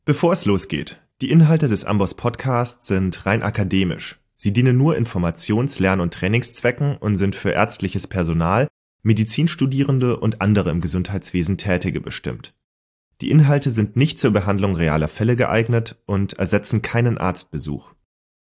Bevor es losgeht, die Inhalte des Amboss Podcasts sind rein akademisch. Sie dienen nur Informations-, Lern- und Trainingszwecken und sind für ärztliches Personal, Medizinstudierende und andere im Gesundheitswesen Tätige bestimmt. Die Inhalte sind nicht zur Behandlung realer Fälle geeignet und ersetzen keinen Arztbesuch.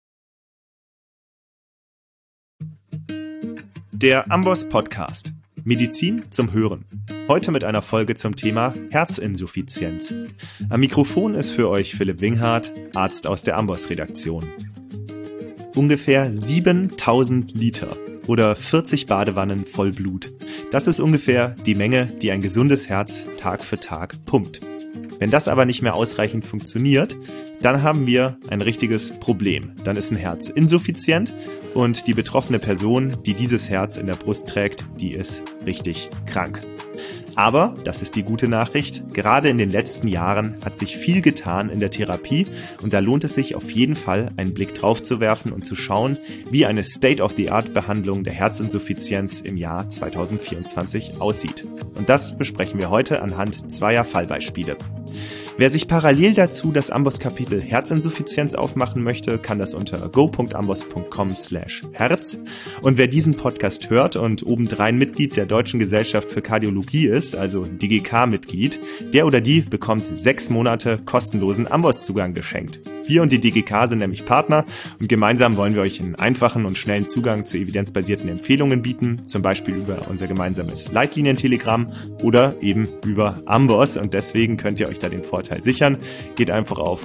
Der Amboss Podcast. Medizin zum Hören. Heute mit einer Folge zum Thema Herzinsuffizienz. Am Mikrofon ist für euch Philipp Winghardt, Arzt aus der Amboss-Redaktion. Ungefähr 7000 Liter oder 40 Badewannen voll Blut. Das ist ungefähr die Menge, die ein gesundes Herz Tag für Tag pumpt. Wenn das aber nicht mehr ausreichend funktioniert, dann haben wir ein richtiges Problem. Dann ist ein Herz insuffizient und die betroffene Person, die dieses Herz in der Brust trägt, die ist richtig krank. Aber, das ist die gute Nachricht, gerade in den letzten Jahren hat sich viel getan in der Therapie und da lohnt es sich auf jeden Fall, einen Blick drauf zu werfen und zu schauen, wie eine State-of-the-Art-Behandlung der Herzinsuffizienz im Jahr 2024 aussieht. Und das besprechen wir heute anhand zweier Fallbeispiele. Wer sich parallel dazu das Amboss-Kapitel Herzinsuffizienz aufmachen möchte, kann das unter go.amboss.com/herz. Und wer diesen Podcast hört und obendrein Mitglied der Deutschen Gesellschaft für Kardiologie ist, also DGK-Mitglied, der oder die bekommt 6 Monate kostenlosen Amboss-Zugang geschenkt. Wir und die DGK sind nämlich Partner und gemeinsam wollen wir euch einen einfachen und schnellen Zugang zu evidenzbasierten Empfehlungen bieten, zum Beispiel über unser gemeinsames Leitlinientelegramm oder eben über Amboss, und deswegen könnt ihr euch da den Vorteil sichern. Geht einfach auf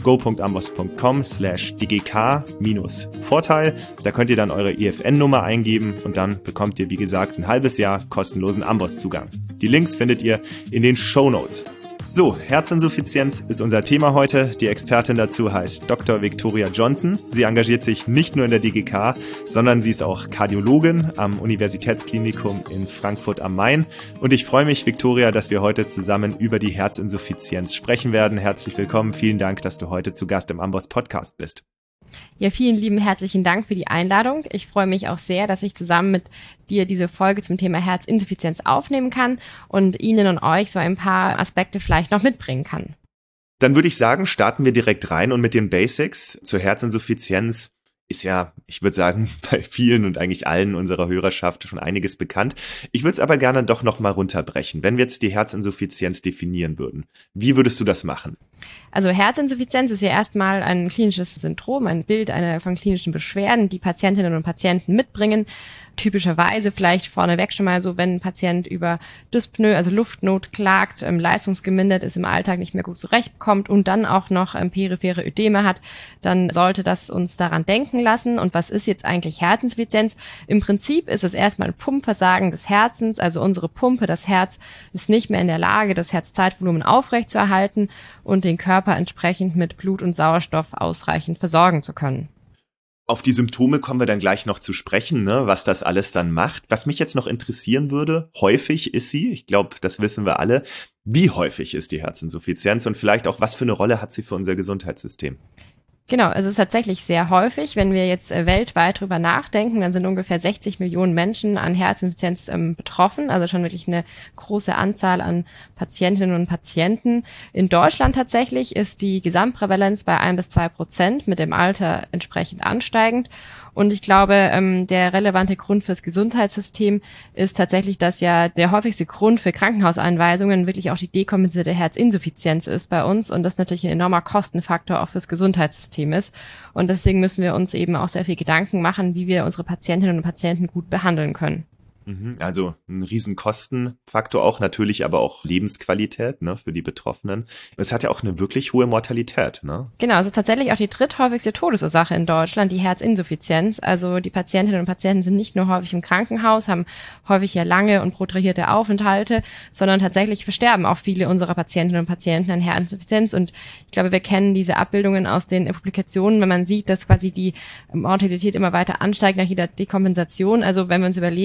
go.amboss.com/dgk-Vorteil. Da könnt ihr dann eure IFN-Nummer eingeben und dann bekommt ihr, wie gesagt, ein halbes Jahr kostenlosen Amboss-Zugang. Die Links findet ihr in den Shownotes. So, Herzinsuffizienz ist unser Thema heute. Die Expertin dazu heißt Dr. Victoria Johnson. Sie engagiert sich nicht nur in der DGK, sondern sie ist auch Kardiologin am Universitätsklinikum in Frankfurt am Main. Und ich freue mich, Victoria, dass wir heute zusammen über die Herzinsuffizienz sprechen werden. Herzlich willkommen. Vielen Dank, dass du heute zu Gast im Amboss Podcast bist. Ja, vielen lieben herzlichen Dank für die Einladung. Ich freue mich auch sehr, dass ich zusammen mit dir diese Folge zum Thema Herzinsuffizienz aufnehmen kann und Ihnen und euch so ein paar Aspekte vielleicht noch mitbringen kann. Dann würde ich sagen, starten wir direkt rein und mit den Basics zur Herzinsuffizienz. Ist ja, ich würde sagen, bei vielen und eigentlich allen unserer Hörerschaft schon einiges bekannt. Ich würde es aber gerne doch nochmal runterbrechen. Wenn wir jetzt die Herzinsuffizienz definieren würden, wie würdest du das machen? Also Herzinsuffizienz ist ja erstmal ein klinisches Syndrom, ein Bild von klinischen Beschwerden, die Patientinnen und Patienten mitbringen. Typischerweise vielleicht vorneweg schon mal so, wenn ein Patient über Dyspnoe, also Luftnot klagt, leistungsgemindert ist, im Alltag nicht mehr gut zurechtkommt und dann auch noch periphere Ödeme hat, dann sollte das uns daran denken lassen. Und was ist jetzt eigentlich Herzinsuffizienz? Im Prinzip ist es erstmal ein Pumpversagen des Herzens, also unsere Pumpe, das Herz ist nicht mehr in der Lage, das Herzzeitvolumen aufrechtzuerhalten und den Körper entsprechend mit Blut und Sauerstoff ausreichend versorgen zu können. Auf die Symptome kommen wir dann gleich noch zu sprechen, ne, was das alles dann macht. Was mich jetzt noch interessieren würde, häufig ist sie, ich glaube, das wissen wir alle, wie häufig ist die Herzinsuffizienz und vielleicht auch, was für eine Rolle hat sie für unser Gesundheitssystem? Genau, es ist tatsächlich sehr häufig. Wenn wir jetzt weltweit drüber nachdenken, dann sind ungefähr 60 Millionen Menschen an Herzinsuffizienz betroffen, also schon wirklich eine große Anzahl an Patientinnen und Patienten. In Deutschland tatsächlich ist die Gesamtprävalenz bei 1-2%, mit dem Alter entsprechend ansteigend. Und ich glaube, der relevante Grund fürs Gesundheitssystem ist tatsächlich, dass ja der häufigste Grund für Krankenhauseinweisungen wirklich auch die dekompensierte Herzinsuffizienz ist bei uns und das natürlich ein enormer Kostenfaktor auch fürs Gesundheitssystem ist. Und deswegen müssen wir uns eben auch sehr viel Gedanken machen, wie wir unsere Patientinnen und Patienten gut behandeln können. Also ein riesen Kostenfaktor auch, natürlich aber auch Lebensqualität, ne, für die Betroffenen. Es hat ja auch eine wirklich hohe Mortalität, ne? Genau, es ist tatsächlich auch die dritthäufigste Todesursache in Deutschland, die Herzinsuffizienz. Also die Patientinnen und Patienten sind nicht nur häufig im Krankenhaus, haben häufig ja lange und protrahierte Aufenthalte, sondern tatsächlich versterben auch viele unserer Patientinnen und Patienten an Herzinsuffizienz. Und ich glaube, wir kennen diese Abbildungen aus den Publikationen, wenn man sieht, dass quasi die Mortalität immer weiter ansteigt nach jeder Dekompensation. Also wenn wir uns überlegen, dass ich glaube,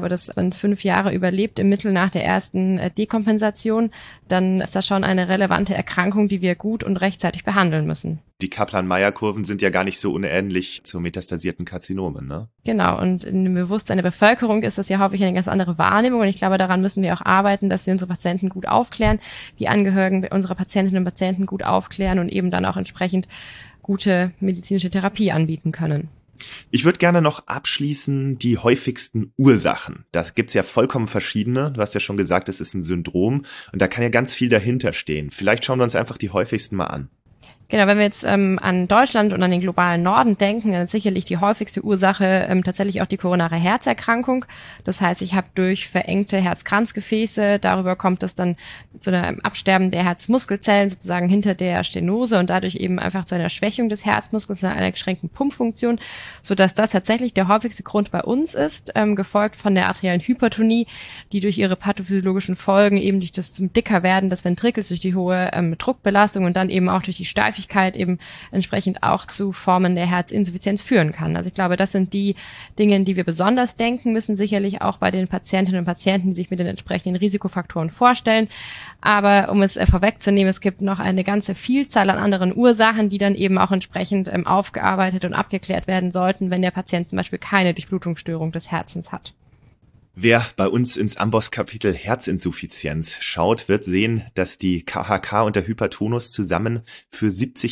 glaube, dass man 5 Jahre überlebt im Mittel nach der ersten Dekompensation, dann ist das schon eine relevante Erkrankung, die wir gut und rechtzeitig behandeln müssen. Die Kaplan-Meier-Kurven sind ja gar nicht so unähnlich zu metastasierten Karzinomen, ne? Genau, und in dem Bewusstsein der Bevölkerung ist das ja häufig eine ganz andere Wahrnehmung und ich glaube, daran müssen wir auch arbeiten, dass wir unsere Patienten gut aufklären, die Angehörigen unserer Patientinnen und Patienten gut aufklären und eben dann auch entsprechend gute medizinische Therapie anbieten können. Ich würde gerne noch abschließen die häufigsten Ursachen. Da gibt's ja vollkommen verschiedene. Du hast ja schon gesagt, es ist ein Syndrom und da kann ja ganz viel dahinter stehen. Vielleicht schauen wir uns einfach die häufigsten mal an. Genau, wenn wir jetzt an Deutschland und an den globalen Norden denken, dann ist sicherlich die häufigste Ursache tatsächlich auch die koronare Herzerkrankung. Das heißt, ich habe durch verengte Herzkranzgefäße, darüber kommt es dann zu einem Absterben der Herzmuskelzellen sozusagen hinter der Stenose und dadurch eben einfach zu einer Schwächung des Herzmuskels, einer geschränkten Pumpfunktion, sodass das tatsächlich der häufigste Grund bei uns ist, gefolgt von der arteriellen Hypertonie, die durch ihre pathophysiologischen Folgen eben durch das zum Dickerwerden des Ventrikels, durch die hohe Druckbelastung und dann eben auch durch die Steifigkeit eben entsprechend auch zu Formen der Herzinsuffizienz führen kann. Also ich glaube, das sind die Dinge, an die wir besonders denken müssen, sicherlich auch bei den Patientinnen und Patienten, die sich mit den entsprechenden Risikofaktoren vorstellen. Aber um es vorwegzunehmen, es gibt noch eine ganze Vielzahl an anderen Ursachen, die dann eben auch entsprechend aufgearbeitet und abgeklärt werden sollten, wenn der Patient zum Beispiel keine Durchblutungsstörung des Herzens hat. Wer bei uns ins Amboss-Kapitel Herzinsuffizienz schaut, wird sehen, dass die KHK und der Hypertonus zusammen für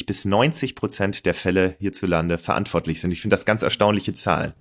70-90% der Fälle hierzulande verantwortlich sind. Ich finde das ganz erstaunliche Zahlen.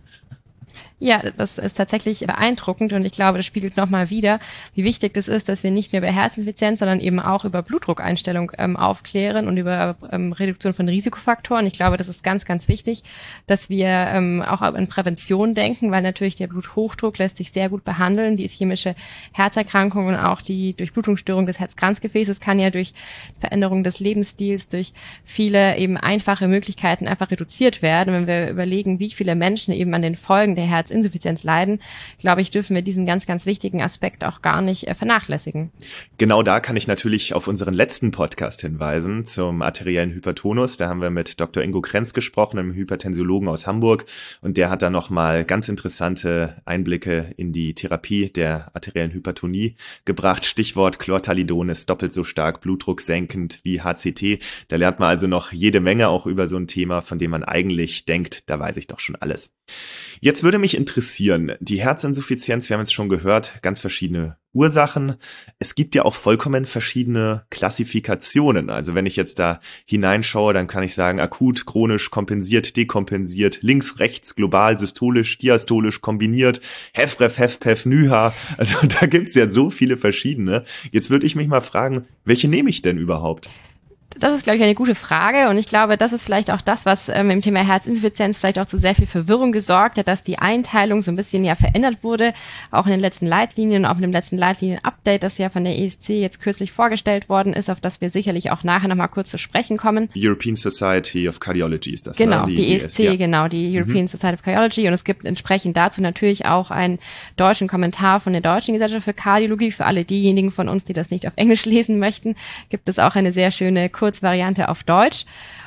Ja, das ist tatsächlich beeindruckend und ich glaube, das spiegelt nochmal wider, wie wichtig das ist, dass wir nicht nur über Herzinsuffizienz, sondern eben auch über Blutdruckeinstellung aufklären und über Reduktion von Risikofaktoren. Ich glaube, das ist ganz, ganz wichtig, dass wir auch an Prävention denken, weil natürlich der Bluthochdruck lässt sich sehr gut behandeln. Die ischämische Herzerkrankung und auch die Durchblutungsstörung des Herzkranzgefäßes kann ja durch Veränderung des Lebensstils, durch viele eben einfache Möglichkeiten einfach reduziert werden. Wenn wir überlegen, wie viele Menschen eben an den Folgen der Herzinsuffizienz leiden, glaube ich, dürfen wir diesen ganz, ganz wichtigen Aspekt auch gar nicht vernachlässigen. Genau da kann ich natürlich auf unseren letzten Podcast hinweisen zum arteriellen Hypertonus. Da haben wir mit Dr. Ingo Krenz gesprochen, einem Hypertensiologen aus Hamburg. Und der hat da nochmal ganz interessante Einblicke in die Therapie der arteriellen Hypertonie gebracht. Stichwort Chlortalidon ist doppelt so stark blutdrucksenkend wie HCT. Da lernt man also noch jede Menge auch über so ein Thema, von dem man eigentlich denkt, da weiß ich doch schon alles. Jetzt würde mich interessieren, die Herzinsuffizienz, wir haben es schon gehört, ganz verschiedene Ursachen. Es gibt ja auch vollkommen verschiedene Klassifikationen. Also wenn ich jetzt da hineinschaue, dann kann ich sagen, akut, chronisch, kompensiert, dekompensiert, links, rechts, global, systolisch, diastolisch, kombiniert, HFrEF, HFpEF, NYHA. Also da gibt's ja so viele verschiedene. Jetzt würde ich mich mal fragen, welche nehme ich denn überhaupt? Das ist, glaube ich, eine gute Frage und ich glaube, das ist vielleicht auch das, was im Thema Herzinsuffizienz vielleicht auch zu sehr viel Verwirrung gesorgt hat, dass die Einteilung so ein bisschen ja verändert wurde, auch in den letzten Leitlinien, auch in dem letzten Leitlinien-Update, das ja von der ESC jetzt kürzlich vorgestellt worden ist, auf das wir sicherlich auch nachher nochmal kurz zu sprechen kommen. European Society of Cardiology ist das. Genau, ne? die ESC, ja. Genau, die European Society of Cardiology und es gibt entsprechend dazu natürlich auch einen deutschen Kommentar von der Deutschen Gesellschaft für Kardiologie. Für alle diejenigen von uns, die das nicht auf Englisch lesen möchten, gibt es auch eine sehr schöne Kurzvariante auf Deutsch.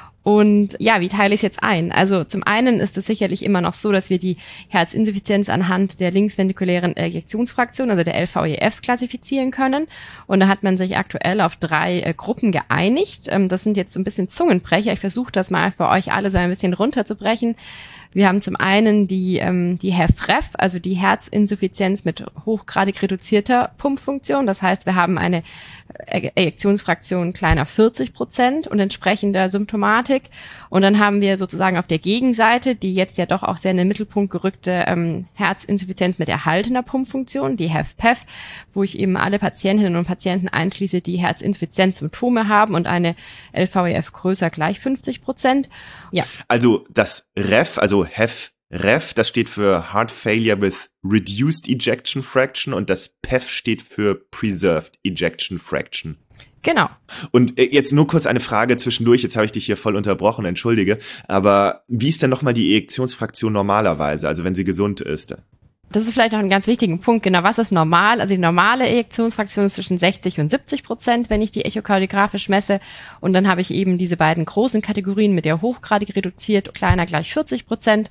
Und ja, wie teile ich es jetzt ein? Also zum einen ist es sicherlich immer noch so, dass wir die Herzinsuffizienz anhand der linksventrikulären Ejektionsfraktion, also der LVEF, klassifizieren können. Und da hat man sich aktuell auf 3 Gruppen geeinigt. Das sind jetzt so ein bisschen Zungenbrecher. Ich versuche das mal für euch alle so ein bisschen runterzubrechen. Wir haben zum einen die HFrEF, also die Herzinsuffizienz mit hochgradig reduzierter Pumpfunktion. Das heißt, wir haben eine Ejektionsfraktion kleiner 40% und entsprechender Symptomatik. Und dann haben wir sozusagen auf der Gegenseite die jetzt ja doch auch sehr in den Mittelpunkt gerückte Herzinsuffizienz mit erhaltener Pumpfunktion, die HFpEF, wo ich eben alle Patientinnen und Patienten einschließe, die Herzinsuffizienzsymptome haben und eine LVEF größer gleich 50%. Ja. Also das REF, also HFrEF, das steht für Heart Failure with Reduced Ejection Fraction und das PEF steht für Preserved Ejection Fraction. Genau. Und jetzt nur kurz eine Frage zwischendurch, jetzt habe ich dich hier voll unterbrochen, entschuldige, aber wie ist denn nochmal die Ejektionsfraktion normalerweise, also wenn sie gesund ist? Das ist vielleicht noch ein ganz wichtiger Punkt. Genau, was ist normal? Also die normale Ejektionsfraktion ist zwischen 60 und 70%, wenn ich die echokardiografisch messe. Und dann habe ich eben diese beiden großen Kategorien mit der hochgradig reduziert, kleiner gleich 40%.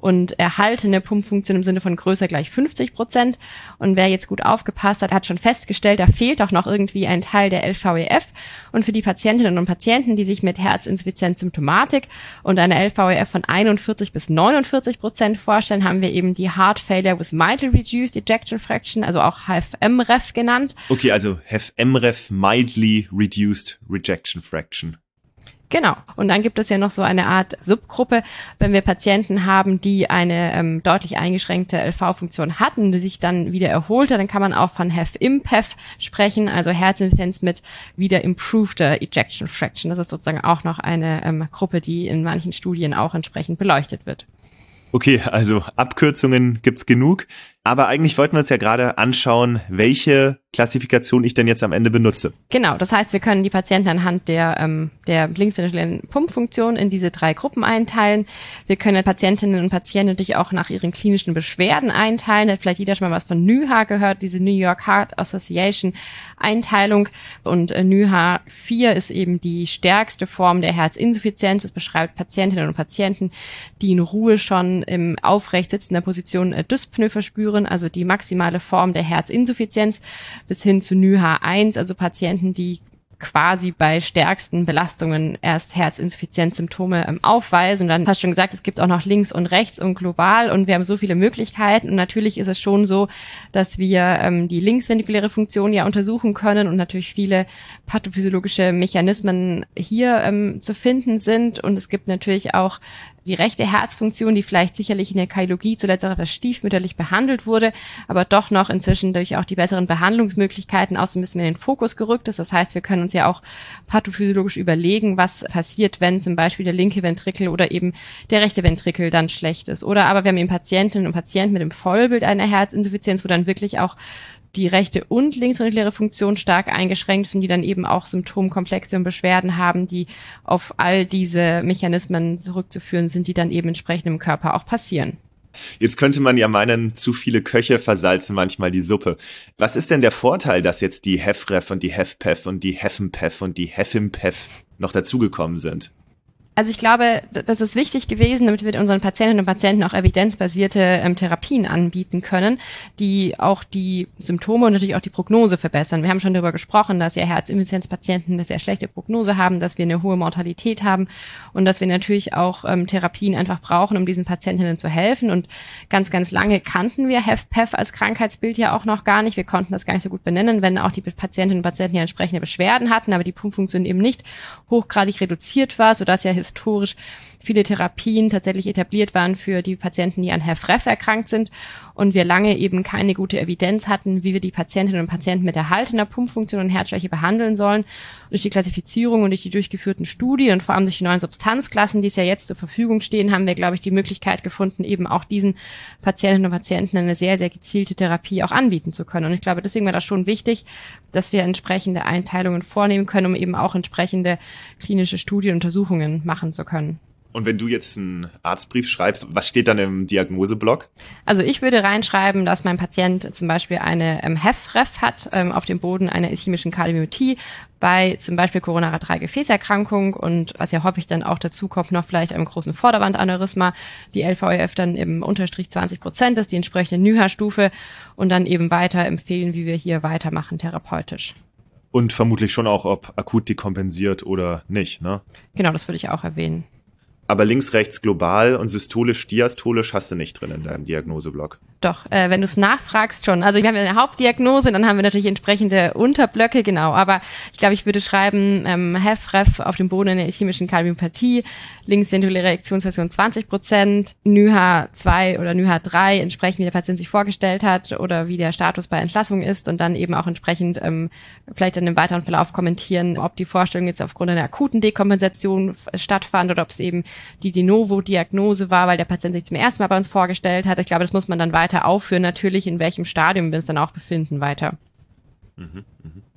und erhaltene Pumpfunktion im Sinne von größer gleich 50%. Und wer jetzt gut aufgepasst hat, hat schon festgestellt, da fehlt auch noch irgendwie ein Teil der LVEF. Und für die Patientinnen und Patienten, die sich mit Herzinsuffizienz-Symptomatik und einer LVEF von 41 bis 49% vorstellen, haben wir eben die Heart Failure with Mildly Reduced Ejection Fraction, also auch HFmREF genannt. Okay, also HFmREF Mildly Reduced Rejection Fraction. Genau. Und dann gibt es ja noch so eine Art Subgruppe, wenn wir Patienten haben, die eine deutlich eingeschränkte LV-Funktion hatten, die sich dann wieder erholte, dann kann man auch von HFIMPEF sprechen, also Herzinsuffizienz mit wieder improveder Ejection Fraction. Das ist sozusagen auch noch eine Gruppe, die in manchen Studien auch entsprechend beleuchtet wird. Okay, also Abkürzungen gibt's genug, aber eigentlich wollten wir uns ja gerade anschauen, welche Klassifikation ich denn jetzt am Ende benutze. Genau, das heißt, wir können die Patienten anhand der linksventrikulären Pumpfunktion in diese 3 Gruppen einteilen. Wir können Patientinnen und Patienten natürlich auch nach ihren klinischen Beschwerden einteilen. Hat vielleicht jeder schon mal was von NYHA gehört, diese New York Heart Association Einteilung. Und NYHA 4 ist eben die stärkste Form der Herzinsuffizienz. Es beschreibt Patientinnen und Patienten, die in Ruhe schon im aufrecht sitzender Position Dyspnoe verspüren, also die maximale Form der Herzinsuffizienz, bis hin zu NYHA 1, also Patienten, die quasi bei stärksten Belastungen erst Herzinsuffizienzsymptome aufweisen. Und dann hast du schon gesagt, es gibt auch noch links und rechts und global und wir haben so viele Möglichkeiten. Und natürlich ist es schon so, dass wir die linksventrikuläre Funktion ja untersuchen können und natürlich viele pathophysiologische Mechanismen hier zu finden sind. Und es gibt natürlich auch die rechte Herzfunktion, die vielleicht sicherlich in der Kardiologie zuletzt auch etwas stiefmütterlich behandelt wurde, aber doch noch inzwischen durch auch die besseren Behandlungsmöglichkeiten auch so ein bisschen in den Fokus gerückt ist. Das heißt, wir können uns ja auch pathophysiologisch überlegen, was passiert, wenn zum Beispiel der linke Ventrikel oder eben der rechte Ventrikel dann schlecht ist. Oder aber wir haben eben Patientinnen und Patienten mit dem Vollbild einer Herzinsuffizienz, wo dann wirklich auch die rechte und linksventrikuläre Funktion stark eingeschränkt sind, die dann eben auch Symptomkomplexe und Beschwerden haben, die auf all diese Mechanismen zurückzuführen sind, die dann eben entsprechend im Körper auch passieren. Jetzt könnte man ja meinen, zu viele Köche versalzen manchmal die Suppe. Was ist denn der Vorteil, dass jetzt die HFrEF und die HFpEF und die HFmPEF und die HFIMPEF noch dazugekommen sind? Also ich glaube, das ist wichtig gewesen, damit wir unseren Patientinnen und Patienten auch evidenzbasierte Therapien anbieten können, die auch die Symptome und natürlich auch die Prognose verbessern. Wir haben schon darüber gesprochen, dass ja Herzinsuffizienzpatienten eine sehr schlechte Prognose haben, dass wir eine hohe Mortalität haben und dass wir natürlich auch Therapien einfach brauchen, um diesen Patientinnen zu helfen. Und ganz, ganz lange kannten wir HFpEF als Krankheitsbild ja auch noch gar nicht. Wir konnten das gar nicht so gut benennen, wenn auch die Patientinnen und Patienten ja entsprechende Beschwerden hatten, aber die Pumpfunktion eben nicht hochgradig reduziert war, sodass ja historisch viele Therapien tatsächlich etabliert waren für die Patienten, die an HFrEF erkrankt sind und wir lange eben keine gute Evidenz hatten, wie wir die Patientinnen und Patienten mit erhaltener Pumpfunktion und Herzschwäche behandeln sollen. Und durch die Klassifizierung und durch die durchgeführten Studien und vor allem durch die neuen Substanzklassen, die es ja jetzt zur Verfügung stehen, haben wir, glaube ich, die Möglichkeit gefunden, eben auch diesen Patientinnen und Patienten eine sehr, sehr gezielte Therapie auch anbieten zu können. Und ich glaube, deswegen war das schon wichtig, dass wir entsprechende Einteilungen vornehmen können, um eben auch entsprechende klinische Studienuntersuchungen machen zu können. Und wenn du jetzt einen Arztbrief schreibst, was steht dann im Diagnoseblock? Also ich würde reinschreiben, dass mein Patient zum Beispiel eine HFrEF hat, auf dem Boden einer ischämischen Kardiomyopathie, bei zum Beispiel koronarer 3-Gefäßerkrankung und was ja häufig dann auch dazu kommt, noch vielleicht einem großen Vorderwandaneurysma, die LVEF dann im Unterstrich 20% ist, die entsprechende NYHA-Stufe und dann eben weiter empfehlen, wie wir hier weitermachen therapeutisch. Und vermutlich schon auch, ob akut dekompensiert oder nicht, ne? Genau, das würde ich auch erwähnen. Aber links, rechts, global und systolisch, diastolisch hast du nicht drin in deinem Diagnoseblock. Doch, wenn du es nachfragst schon. Also wir haben ja eine Hauptdiagnose, dann haben wir natürlich entsprechende Unterblöcke, genau. Aber ich glaube, ich würde schreiben, HFrEF auf dem Boden einer ischämischen Kardiomyopathie, linksventrikuläre Ejektionsfraktion 20%, NYHA 2 oder NYHA 3, entsprechend wie der Patient sich vorgestellt hat oder wie der Status bei Entlassung ist und dann eben auch entsprechend vielleicht dann im weiteren Verlauf kommentieren, ob die Vorstellung jetzt aufgrund einer akuten Dekompensation stattfand oder ob es eben die De Novo-Diagnose war, weil der Patient sich zum ersten Mal bei uns vorgestellt hat. Ich glaube, das muss man dann weiter aufführen, natürlich in welchem Stadium wir uns dann auch befinden weiter.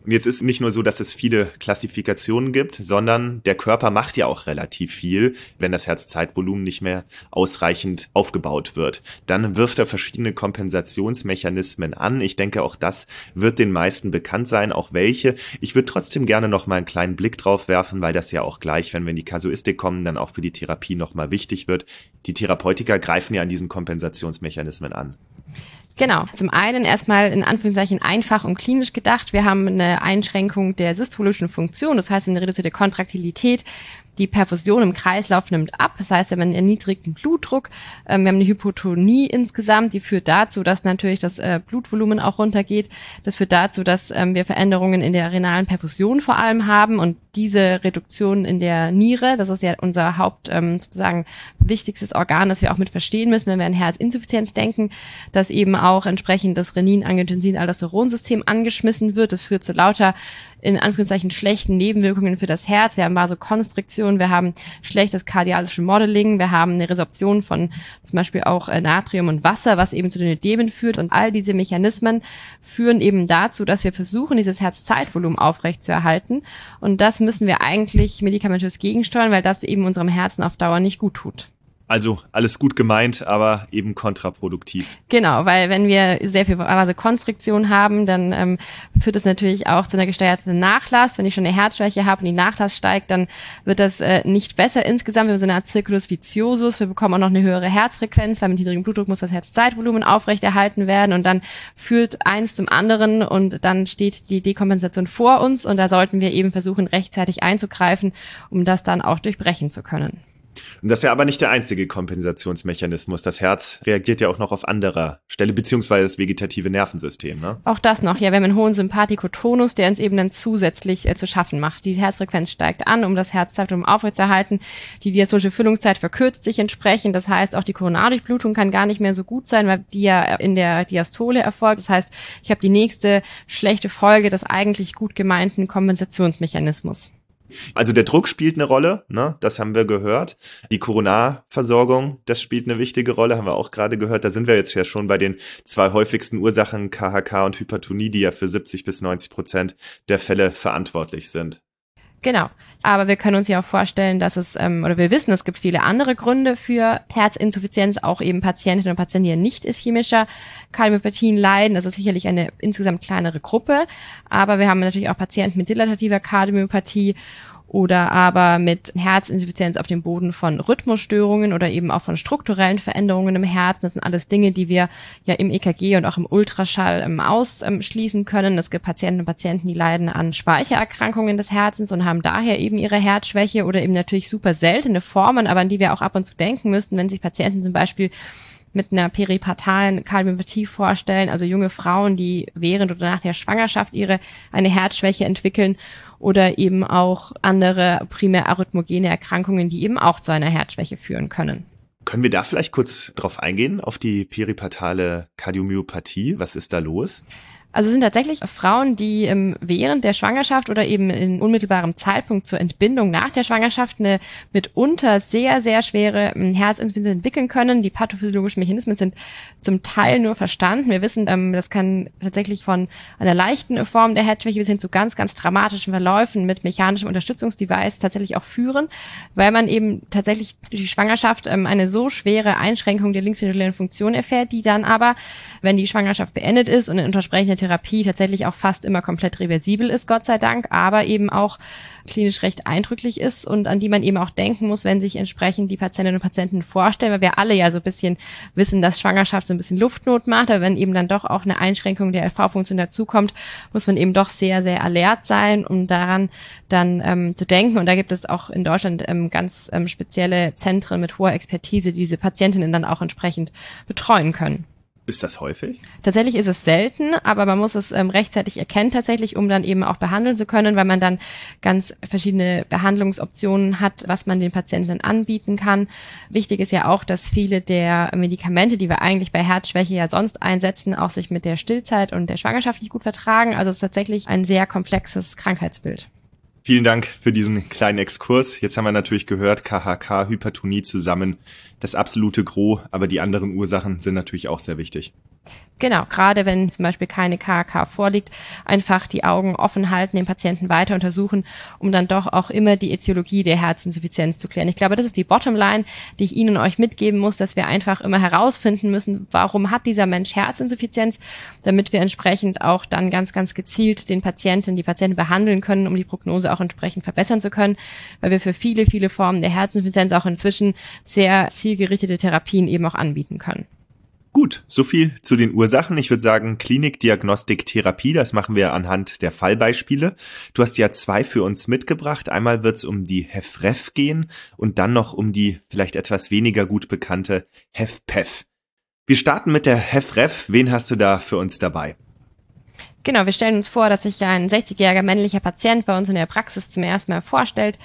Und jetzt ist nicht nur so, dass es viele Klassifikationen gibt, sondern der Körper macht ja auch relativ viel, wenn das Herzzeitvolumen nicht mehr ausreichend aufgebaut wird. Dann wirft er verschiedene Kompensationsmechanismen an. Ich denke, auch das wird den meisten bekannt sein, auch welche. Ich würde trotzdem gerne noch mal einen kleinen Blick drauf werfen, weil das ja auch gleich, wenn wir in die Kasuistik kommen, dann auch für die Therapie noch mal wichtig wird. Die Therapeutika greifen ja an diesen Kompensationsmechanismen an. Genau. Zum einen erstmal in Anführungszeichen einfach und klinisch gedacht. Wir haben eine Einschränkung der systologischen Funktion, das heißt eine reduzierte Kontraktilität. Die Perfusion im Kreislauf nimmt ab, das heißt, wir haben einen erniedrigten Blutdruck, wir haben eine Hypotonie insgesamt, die führt dazu, dass natürlich das Blutvolumen auch runtergeht. Das führt dazu, dass wir Veränderungen in der renalen Perfusion vor allem haben und diese Reduktion in der Niere, das ist ja unser sozusagen wichtigstes Organ, das wir auch mit verstehen müssen, wenn wir an Herzinsuffizienz denken, dass eben auch entsprechend das Renin-Angiotensin-Aldosteron-System angeschmissen wird. Das führt zu lauter in Anführungszeichen schlechten Nebenwirkungen für das Herz. Wir haben Vasokonstriktion, wir haben schlechtes kardialisches Modeling, wir haben eine Resorption von zum Beispiel auch Natrium und Wasser, was eben zu den Ödemen führt. Und all diese Mechanismen führen eben dazu, dass wir versuchen, dieses Herzzeitvolumen aufrechtzuerhalten. Und das müssen wir eigentlich medikamentös gegensteuern, weil das eben unserem Herzen auf Dauer nicht gut tut. Also alles gut gemeint, aber eben kontraproduktiv. Genau, weil wenn wir sehr viel Vasokonstriktion haben, dann führt das natürlich auch zu einer gesteigerten Nachlass. Wenn ich schon eine Herzschwäche habe und die Nachlass steigt, dann wird das nicht besser insgesamt. Wir haben so eine Art Circulus viciosus. Wir bekommen auch noch eine höhere Herzfrequenz, weil mit niedrigem Blutdruck muss das Herzzeitvolumen aufrechterhalten werden und dann führt eins zum anderen und dann steht die Dekompensation vor uns und da sollten wir eben versuchen, rechtzeitig einzugreifen, um das dann auch durchbrechen zu können. Und das ist ja aber nicht der einzige Kompensationsmechanismus. Das Herz reagiert ja auch noch auf anderer Stelle, beziehungsweise das vegetative Nervensystem, ne? Auch das noch, ja, wir haben einen hohen Sympathikotonus, der uns eben dann zusätzlich zu schaffen macht. Die Herzfrequenz steigt an, um das Herzzeitvolumen aufrechtzuerhalten. Die diastolische Füllungszeit verkürzt sich entsprechend. Das heißt, auch die Koronardurchblutung kann gar nicht mehr so gut sein, weil die ja in der Diastole erfolgt. Das heißt, ich habe die nächste schlechte Folge des eigentlich gut gemeinten Kompensationsmechanismus. Also der Druck spielt eine Rolle, ne? Das haben wir gehört. Die Koronarversorgung, das spielt eine wichtige Rolle, haben wir auch gerade gehört. Da sind wir jetzt ja schon bei den zwei häufigsten Ursachen, KHK und Hypertonie, die ja für 70-90% der Fälle verantwortlich sind. Genau, aber wir können uns ja auch vorstellen, dass es, oder wir wissen, es gibt viele andere Gründe für Herzinsuffizienz, auch eben Patientinnen und Patienten, die an nicht-ischämischer Kardiomyopathien leiden. Das ist sicherlich eine insgesamt kleinere Gruppe, aber wir haben natürlich auch Patienten mit dilatativer Kardiomyopathie oder aber mit Herzinsuffizienz auf dem Boden von Rhythmusstörungen oder eben auch von strukturellen Veränderungen im Herzen. Das sind alles Dinge, die wir ja im EKG und auch im Ultraschall ausschließen können. Es gibt Patienten und Patienten, die leiden an Speichererkrankungen des Herzens und haben daher eben ihre Herzschwäche oder eben natürlich super seltene Formen, aber an die wir auch ab und zu denken müssten, wenn sich Patienten zum Beispiel mit einer peripartalen Kardiomyopathie vorstellen, also junge Frauen, die während oder nach der Schwangerschaft eine Herzschwäche entwickeln oder eben auch andere primär arrhythmogene Erkrankungen, die eben auch zu einer Herzschwäche führen können. Können wir da vielleicht kurz drauf eingehen, auf die peripartale Kardiomyopathie? Was ist da los? Also es sind tatsächlich Frauen, die während der Schwangerschaft oder eben in unmittelbarem Zeitpunkt zur Entbindung nach der Schwangerschaft eine mitunter sehr, sehr schwere Herzinsuffizienz entwickeln können. Die pathophysiologischen Mechanismen sind zum Teil nur verstanden. Wir wissen, das kann tatsächlich von einer leichten Form der Herzschwäche bis hin zu ganz, ganz dramatischen Verläufen mit mechanischem Unterstützungsdevice tatsächlich auch führen, weil man eben tatsächlich durch die Schwangerschaft eine so schwere Einschränkung der linksventrikulären Funktion erfährt, die dann aber, wenn die Schwangerschaft beendet ist und in entsprechender Therapie tatsächlich auch fast immer komplett reversibel ist, Gott sei Dank, aber eben auch klinisch recht eindrücklich ist und an die man eben auch denken muss, wenn sich entsprechend die Patientinnen und Patienten vorstellen, weil wir alle ja so ein bisschen wissen, dass Schwangerschaft so ein bisschen Luftnot macht, aber wenn eben dann doch auch eine Einschränkung der LV-Funktion dazukommt, muss man eben doch sehr, sehr alert sein, um daran dann zu denken. Und da gibt es auch in Deutschland ganz spezielle Zentren mit hoher Expertise, die diese Patientinnen dann auch entsprechend betreuen können. Ist das häufig? Tatsächlich ist es selten, aber man muss es rechtzeitig erkennen tatsächlich, um dann eben auch behandeln zu können, weil man dann ganz verschiedene Behandlungsoptionen hat, was man den Patienten anbieten kann. Wichtig ist ja auch, dass viele der Medikamente, die wir eigentlich bei Herzschwäche ja sonst einsetzen, auch sich mit der Stillzeit und der Schwangerschaft nicht gut vertragen. Also es ist tatsächlich ein sehr komplexes Krankheitsbild. Vielen Dank für diesen kleinen Exkurs. Jetzt haben wir natürlich gehört, KHK, Hypertonie zusammen, das absolute Gros, aber die anderen Ursachen sind natürlich auch sehr wichtig. Genau, gerade wenn zum Beispiel keine KAK vorliegt, einfach die Augen offen halten, den Patienten weiter untersuchen, um dann doch auch immer die Ätiologie der Herzinsuffizienz zu klären. Ich glaube, das ist die Bottomline, die ich Ihnen und euch mitgeben muss, dass wir einfach immer herausfinden müssen, warum hat dieser Mensch Herzinsuffizienz, damit wir entsprechend auch dann ganz, ganz gezielt die Patienten behandeln können, um die Prognose auch entsprechend verbessern zu können, weil wir für viele, viele Formen der Herzinsuffizienz auch inzwischen sehr zielgerichtete Therapien eben auch anbieten können. Gut, so viel zu den Ursachen. Ich würde sagen, Klinik, Diagnostik, Therapie, das machen wir anhand der Fallbeispiele. Du hast ja 2 für uns mitgebracht. Einmal wird es um die HFrEF gehen und dann noch um die vielleicht etwas weniger gut bekannte HFpEF. Wir starten mit der HFrEF. Wen hast du da für uns dabei? Genau, wir stellen uns vor, dass sich ein 60-jähriger männlicher Patient bei uns in der Praxis zum ersten Mal vorstellt,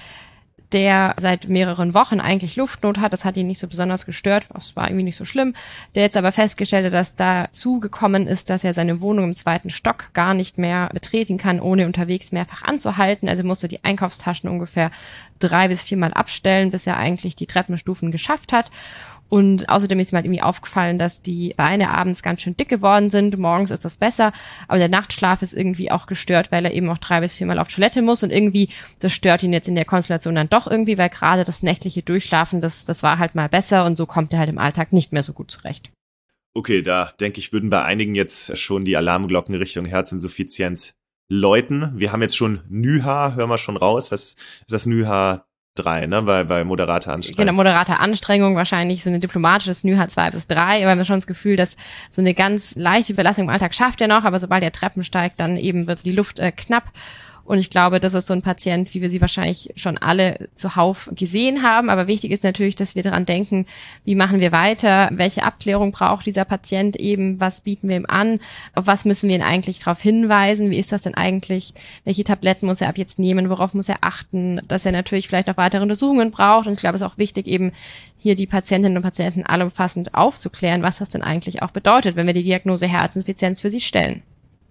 der seit mehreren Wochen eigentlich Luftnot hat. Das hat ihn nicht so besonders gestört. Das war irgendwie nicht so schlimm. Der jetzt aber festgestellt hat, dass dazu gekommen ist, dass er seine Wohnung im 2. Stock gar nicht mehr betreten kann, ohne unterwegs mehrfach anzuhalten. Also musste die Einkaufstaschen ungefähr 3 bis 4 Mal abstellen, bis er eigentlich die Treppenstufen geschafft hat. Und außerdem ist ihm halt irgendwie aufgefallen, dass die Beine abends ganz schön dick geworden sind. Morgens ist das besser, aber der Nachtschlaf ist irgendwie auch gestört, weil er eben auch 3 bis 4 Mal auf Toilette muss. Und irgendwie, das stört ihn jetzt in der Konstellation dann doch irgendwie, weil gerade das nächtliche Durchschlafen, das war halt mal besser und so kommt er halt im Alltag nicht mehr so gut zurecht. Okay, da denke ich, würden bei einigen jetzt schon die Alarmglocken Richtung Herzinsuffizienz läuten. Wir haben jetzt schon NYHA, hören wir schon raus. Was ist das NYHA 3, ne, bei moderater Anstrengung. Genau, moderate Anstrengung, wahrscheinlich so eine diplomatische NYHA 2 bis 3, aber wir haben schon das Gefühl, dass so eine ganz leichte Überlastung im Alltag schafft er noch, aber sobald er Treppen steigt, dann eben wird die Luft knapp. Und ich glaube, das ist so ein Patient, wie wir sie wahrscheinlich schon alle zuhauf gesehen haben. Aber wichtig ist natürlich, dass wir daran denken, wie machen wir weiter, welche Abklärung braucht dieser Patient eben, was bieten wir ihm an, auf was müssen wir ihn eigentlich darauf hinweisen, wie ist das denn eigentlich, welche Tabletten muss er ab jetzt nehmen, worauf muss er achten, dass er natürlich vielleicht auch weitere Untersuchungen braucht. Und ich glaube, es ist auch wichtig, eben hier die Patientinnen und Patienten allumfassend aufzuklären, was das denn eigentlich auch bedeutet, wenn wir die Diagnose Herzinsuffizienz für sie stellen.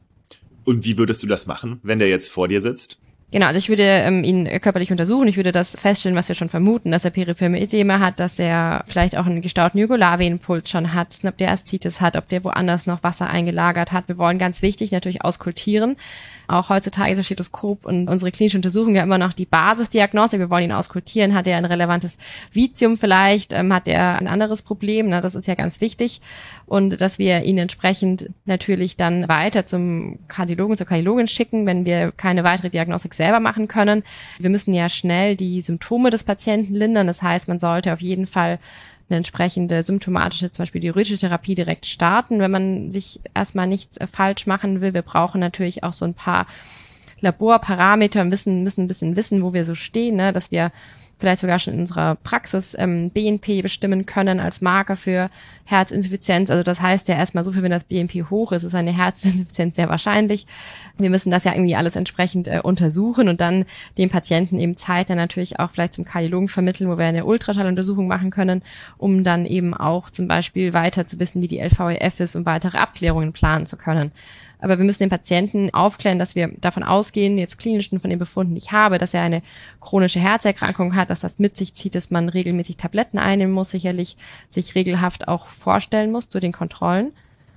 Und wie würdest du das machen, wenn der jetzt vor dir sitzt? Genau, also ich würde ihn körperlich untersuchen. Ich würde das feststellen, was wir schon vermuten, dass er peripherme Edema hat, dass er vielleicht auch einen gestauten Jugularvenenpuls schon hat, ob der Aszites hat, ob der woanders noch Wasser eingelagert hat. Wir wollen ganz wichtig natürlich auskultieren. Auch heutzutage ist das Stethoskop und unsere klinische Untersuchung ja immer noch die Basisdiagnostik. Wir wollen ihn auskultieren. Hat er ein relevantes Vitium vielleicht? Hat er ein anderes Problem? Das ist ja ganz wichtig. Und dass wir ihn entsprechend natürlich dann weiter zum Kardiologen, zur Kardiologin schicken, wenn wir keine weitere Diagnostik selber machen können. Wir müssen ja schnell die Symptome des Patienten lindern. Das heißt, man sollte auf jeden Fall eine entsprechende symptomatische, zum Beispiel diuretische Therapie direkt starten, wenn man sich erstmal nichts falsch machen will. Wir brauchen natürlich auch so ein paar Laborparameter, müssen ein bisschen wissen, wo wir so stehen, ne? Dass wir vielleicht sogar schon in unserer Praxis BNP bestimmen können als Marker für Herzinsuffizienz. Also das heißt ja erstmal so viel, wenn das BNP hoch ist, ist eine Herzinsuffizienz sehr wahrscheinlich. Wir müssen das ja irgendwie alles entsprechend untersuchen und dann dem Patienten eben Zeit dann natürlich auch vielleicht zum Kardiologen vermitteln, wo wir eine Ultraschalluntersuchung machen können, um dann eben auch zum Beispiel weiter zu wissen, wie die LVEF ist, um weitere Abklärungen planen zu können. Aber wir müssen den Patienten aufklären, dass wir davon ausgehen, jetzt klinisch von den Befunden, die ich habe, dass er eine chronische Herzerkrankung hat, dass das mit sich zieht, dass man regelmäßig Tabletten einnehmen muss, sicherlich sich regelhaft auch vorstellen muss zu den Kontrollen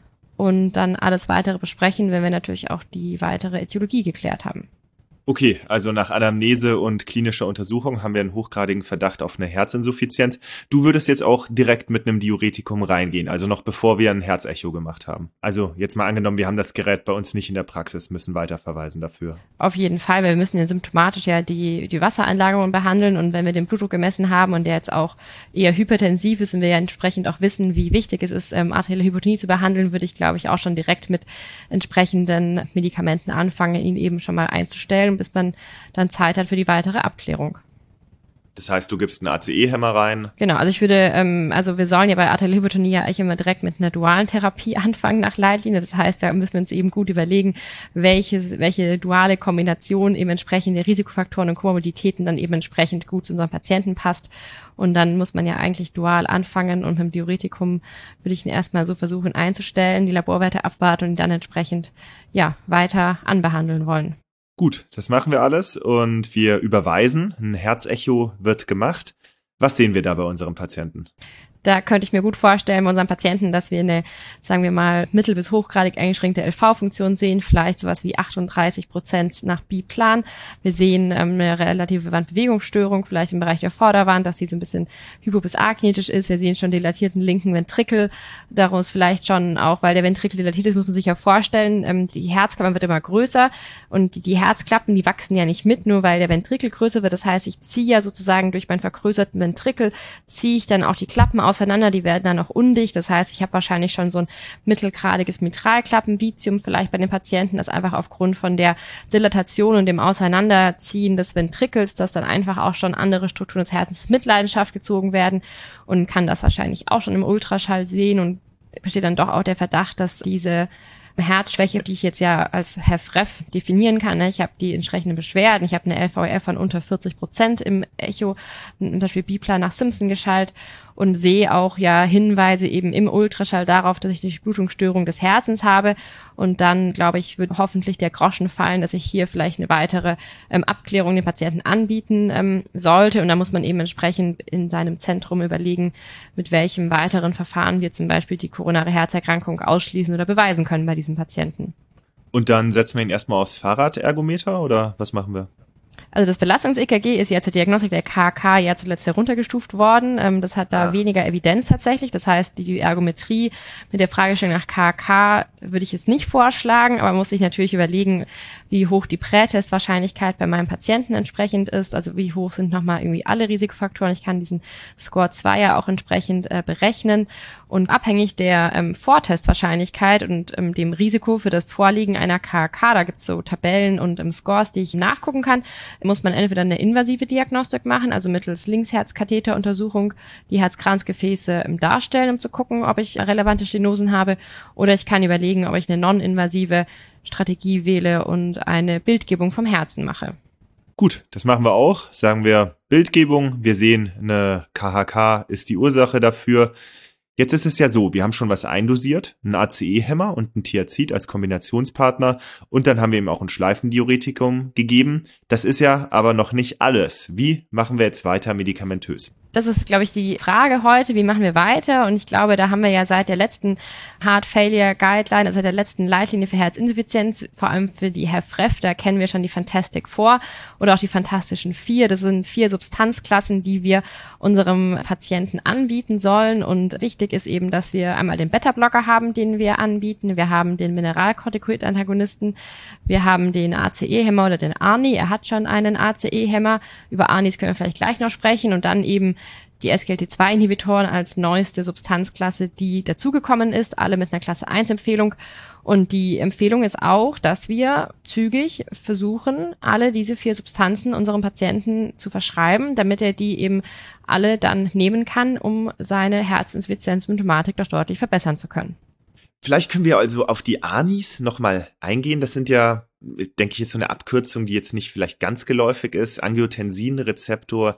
und dann alles weitere besprechen, wenn wir natürlich auch die weitere Ätiologie geklärt haben. Okay, also nach Anamnese und klinischer Untersuchung haben wir einen hochgradigen Verdacht auf eine Herzinsuffizienz. Du würdest jetzt auch direkt mit einem Diuretikum reingehen, also noch bevor wir ein Herzecho gemacht haben. Also jetzt mal angenommen, wir haben das Gerät bei uns nicht in der Praxis, müssen weiterverweisen dafür. Auf jeden Fall, weil wir müssen ja symptomatisch ja die Wassereinlagerung behandeln und wenn wir den Blutdruck gemessen haben und der jetzt auch eher hypertensiv ist und wir ja entsprechend auch wissen, wie wichtig es ist, arterielle Hypotonie zu behandeln, würde ich, glaube ich, auch schon direkt mit entsprechenden Medikamenten anfangen, ihn eben schon mal einzustellen, bis man dann Zeit hat für die weitere Abklärung. Das heißt, du gibst einen ACE-Hämmer rein? Genau, also ich würde, also wir sollen ja bei arterielle Hypertonie ja eigentlich immer direkt mit einer dualen Therapie anfangen nach Leitlinie. Das heißt, da müssen wir uns eben gut überlegen, welche duale Kombination eben entsprechend der Risikofaktoren und Komorbiditäten dann eben entsprechend gut zu unserem Patienten passt. Und dann muss man ja eigentlich dual anfangen und mit dem Diuretikum würde ich ihn erstmal so versuchen einzustellen, die Laborwerte abwarten und ihn dann entsprechend, ja, weiter anbehandeln wollen. Gut, das machen wir alles und wir überweisen. Ein Herzecho wird gemacht. Was sehen wir da bei unserem Patienten? Da könnte ich mir gut vorstellen bei unseren Patienten, dass wir eine, sagen wir mal, mittel- bis hochgradig eingeschränkte LV-Funktion sehen, vielleicht sowas wie 38% nach Biplan. Wir sehen eine relative Wandbewegungsstörung, vielleicht im Bereich der Vorderwand, dass die so ein bisschen hypo- bis akinetisch ist. Wir sehen schon dilatierten linken Ventrikel. Daraus vielleicht schon auch, weil der Ventrikel dilatiert ist, muss man sich ja vorstellen, die Herzklappe wird immer größer und die Herzklappen, die wachsen ja nicht mit, nur weil der Ventrikel größer wird. Das heißt, ich ziehe ja sozusagen durch meinen vergrößerten Ventrikel, ziehe ich dann auch die Klappen auseinander, die werden dann auch undicht. Das heißt, ich habe wahrscheinlich schon so ein mittelgradiges Mitralklappenvitium vielleicht bei den Patienten, das einfach aufgrund von der Dilatation und dem Auseinanderziehen des Ventrikels, dass dann einfach auch schon andere Strukturen des Herzens in Mitleidenschaft gezogen werden und kann das wahrscheinlich auch schon im Ultraschall sehen und besteht dann doch auch der Verdacht, dass diese Herzschwäche, die ich jetzt ja als HFrEF definieren kann, ich habe die entsprechenden Beschwerden, ich habe eine LVEF von unter 40% im Echo, zum Beispiel Biplan nach Simpson geschaltet und sehe auch ja Hinweise eben im Ultraschall darauf, dass ich die Durchblutungsstörung des Herzens habe und dann, glaube ich, wird hoffentlich der Groschen fallen, dass ich hier vielleicht eine weitere Abklärung den Patienten anbieten sollte und da muss man eben entsprechend in seinem Zentrum überlegen, mit welchem weiteren Verfahren wir zum Beispiel die koronare Herzerkrankung ausschließen oder beweisen können bei diesem Patienten. Und dann setzen wir ihn erstmal aufs Fahrradergometer oder was machen wir? Also das Belastungs-EKG ist ja zur Diagnostik der KK ja zuletzt heruntergestuft worden. Das hat da weniger Evidenz tatsächlich. Das heißt, die Ergometrie mit der Fragestellung nach KK würde ich jetzt nicht vorschlagen, aber man muss sich natürlich überlegen, wie hoch die Prätestwahrscheinlichkeit bei meinem Patienten entsprechend ist. Also wie hoch sind nochmal irgendwie alle Risikofaktoren. Ich kann diesen Score 2 ja auch entsprechend berechnen. Und abhängig der Vortestwahrscheinlichkeit und dem Risiko für das Vorliegen einer KK, da gibt es so Tabellen und Scores, die ich nachgucken kann, muss man entweder eine invasive Diagnostik machen, also mittels Linksherzkatheteruntersuchung die Herzkranzgefäße darstellen, um zu gucken, ob ich relevante Stenosen habe, oder ich kann überlegen, ob ich eine non-invasive Strategie wähle und eine Bildgebung vom Herzen mache. Gut, das machen wir auch. Sagen wir Bildgebung, wir sehen, eine KHK ist die Ursache dafür. Jetzt ist es ja so, wir haben schon was eindosiert, einen ACE-Hämmer und einen Thiazid als Kombinationspartner und dann haben wir ihm auch ein Schleifendiuretikum gegeben. Das ist ja aber noch nicht alles. Wie machen wir jetzt weiter medikamentös? Das ist, glaube ich, die Frage heute, wie machen wir weiter? Und ich glaube, da haben wir ja seit der letzten Heart Failure Guideline, also der letzten Leitlinie für Herzinsuffizienz, vor allem für die HFrEF, da kennen wir schon die Fantastic Four oder auch die Fantastischen Vier. Das sind 4 Substanzklassen, die wir unserem Patienten anbieten sollen. Und wichtig ist eben, dass wir einmal den Beta-Blocker haben, den wir anbieten. Wir haben den Mineralkortikoid-Antagonisten. Wir haben den ACE-Hämmer oder den ARNI. Er hat schon einen ACE-Hämmer. Über ARNIs können wir vielleicht gleich noch sprechen. Und dann eben die SGLT2-Inhibitoren als neueste Substanzklasse, die dazugekommen ist, alle mit einer Klasse 1-Empfehlung. Und die Empfehlung ist auch, dass wir zügig versuchen, alle diese 4 Substanzen unserem Patienten zu verschreiben, damit er die eben alle dann nehmen kann, um seine Herzinsuffizienzsymptomatik doch deutlich verbessern zu können. Vielleicht können wir also auf die ARNIs nochmal eingehen. Das sind ja, denke ich, jetzt so eine Abkürzung, die jetzt nicht vielleicht ganz geläufig ist. Angiotensin-Rezeptor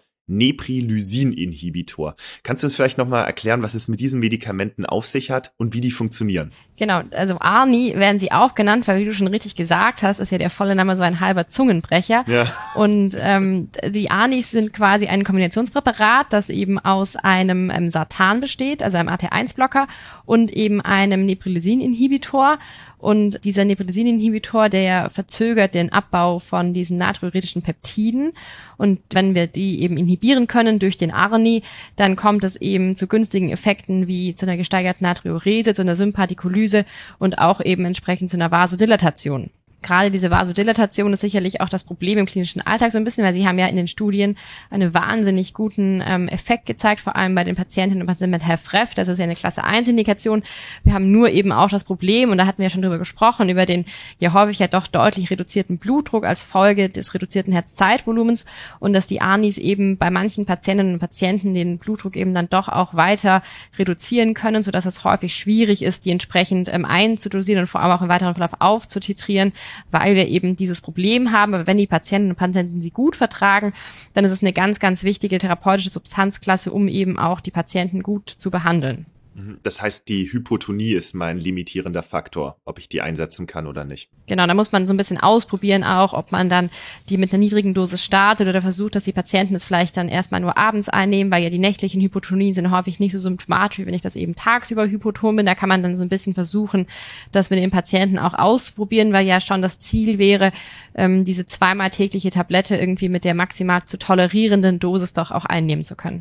Neprilysin-Inhibitor. Kannst du uns vielleicht nochmal erklären, was es mit diesen Medikamenten auf sich hat und wie die funktionieren? Genau, also ARNI werden sie auch genannt, weil wie du schon richtig gesagt hast, ist ja der volle Name so ein halber Zungenbrecher. Ja. Und die ARNIs sind quasi ein Kombinationspräparat, das eben aus einem Sartan besteht, also einem AT1-Blocker und eben einem Neprilysin-Inhibitor. Und dieser Neprilysin-Inhibitor, der verzögert den Abbau von diesen natriuretischen Peptiden. Und wenn wir die eben inhibieren können durch den ARNI, dann kommt es eben zu günstigen Effekten wie zu einer gesteigerten Natriurese, zu einer Sympathikolyse und auch eben entsprechend zu einer Vasodilatation. Gerade diese Vasodilatation ist sicherlich auch das Problem im klinischen Alltag so ein bisschen, weil sie haben ja in den Studien einen wahnsinnig guten Effekt gezeigt, vor allem bei den Patientinnen und Patienten mit HFrEF. Das ist ja eine Klasse 1 Indikation. Wir haben nur eben auch das Problem, und da hatten wir ja schon drüber gesprochen, über den ja häufig ja doch deutlich reduzierten Blutdruck als Folge des reduzierten Herzzeitvolumens und dass die ARNIs eben bei manchen Patientinnen und Patienten den Blutdruck eben dann doch auch weiter reduzieren können, sodass es häufig schwierig ist, die entsprechend einzudosieren und vor allem auch im weiteren Verlauf aufzutitrieren, weil wir eben dieses Problem haben. Aber wenn die Patientinnen und Patienten sie gut vertragen, dann ist es eine ganz, ganz wichtige therapeutische Substanzklasse, um eben auch die Patienten gut zu behandeln. Das heißt, die Hypotonie ist mein limitierender Faktor, ob ich die einsetzen kann oder nicht. Genau, da muss man so ein bisschen ausprobieren auch, ob man dann die mit einer niedrigen Dosis startet oder versucht, dass die Patienten es vielleicht dann erstmal nur abends einnehmen, weil ja die nächtlichen Hypotonien sind häufig nicht so symptomatisch, wie wenn ich das eben tagsüber hypoton bin. Da kann man dann so ein bisschen versuchen, das mit den Patienten auch ausprobieren, weil ja schon das Ziel wäre, diese zweimal tägliche Tablette irgendwie mit der maximal zu tolerierenden Dosis doch auch einnehmen zu können.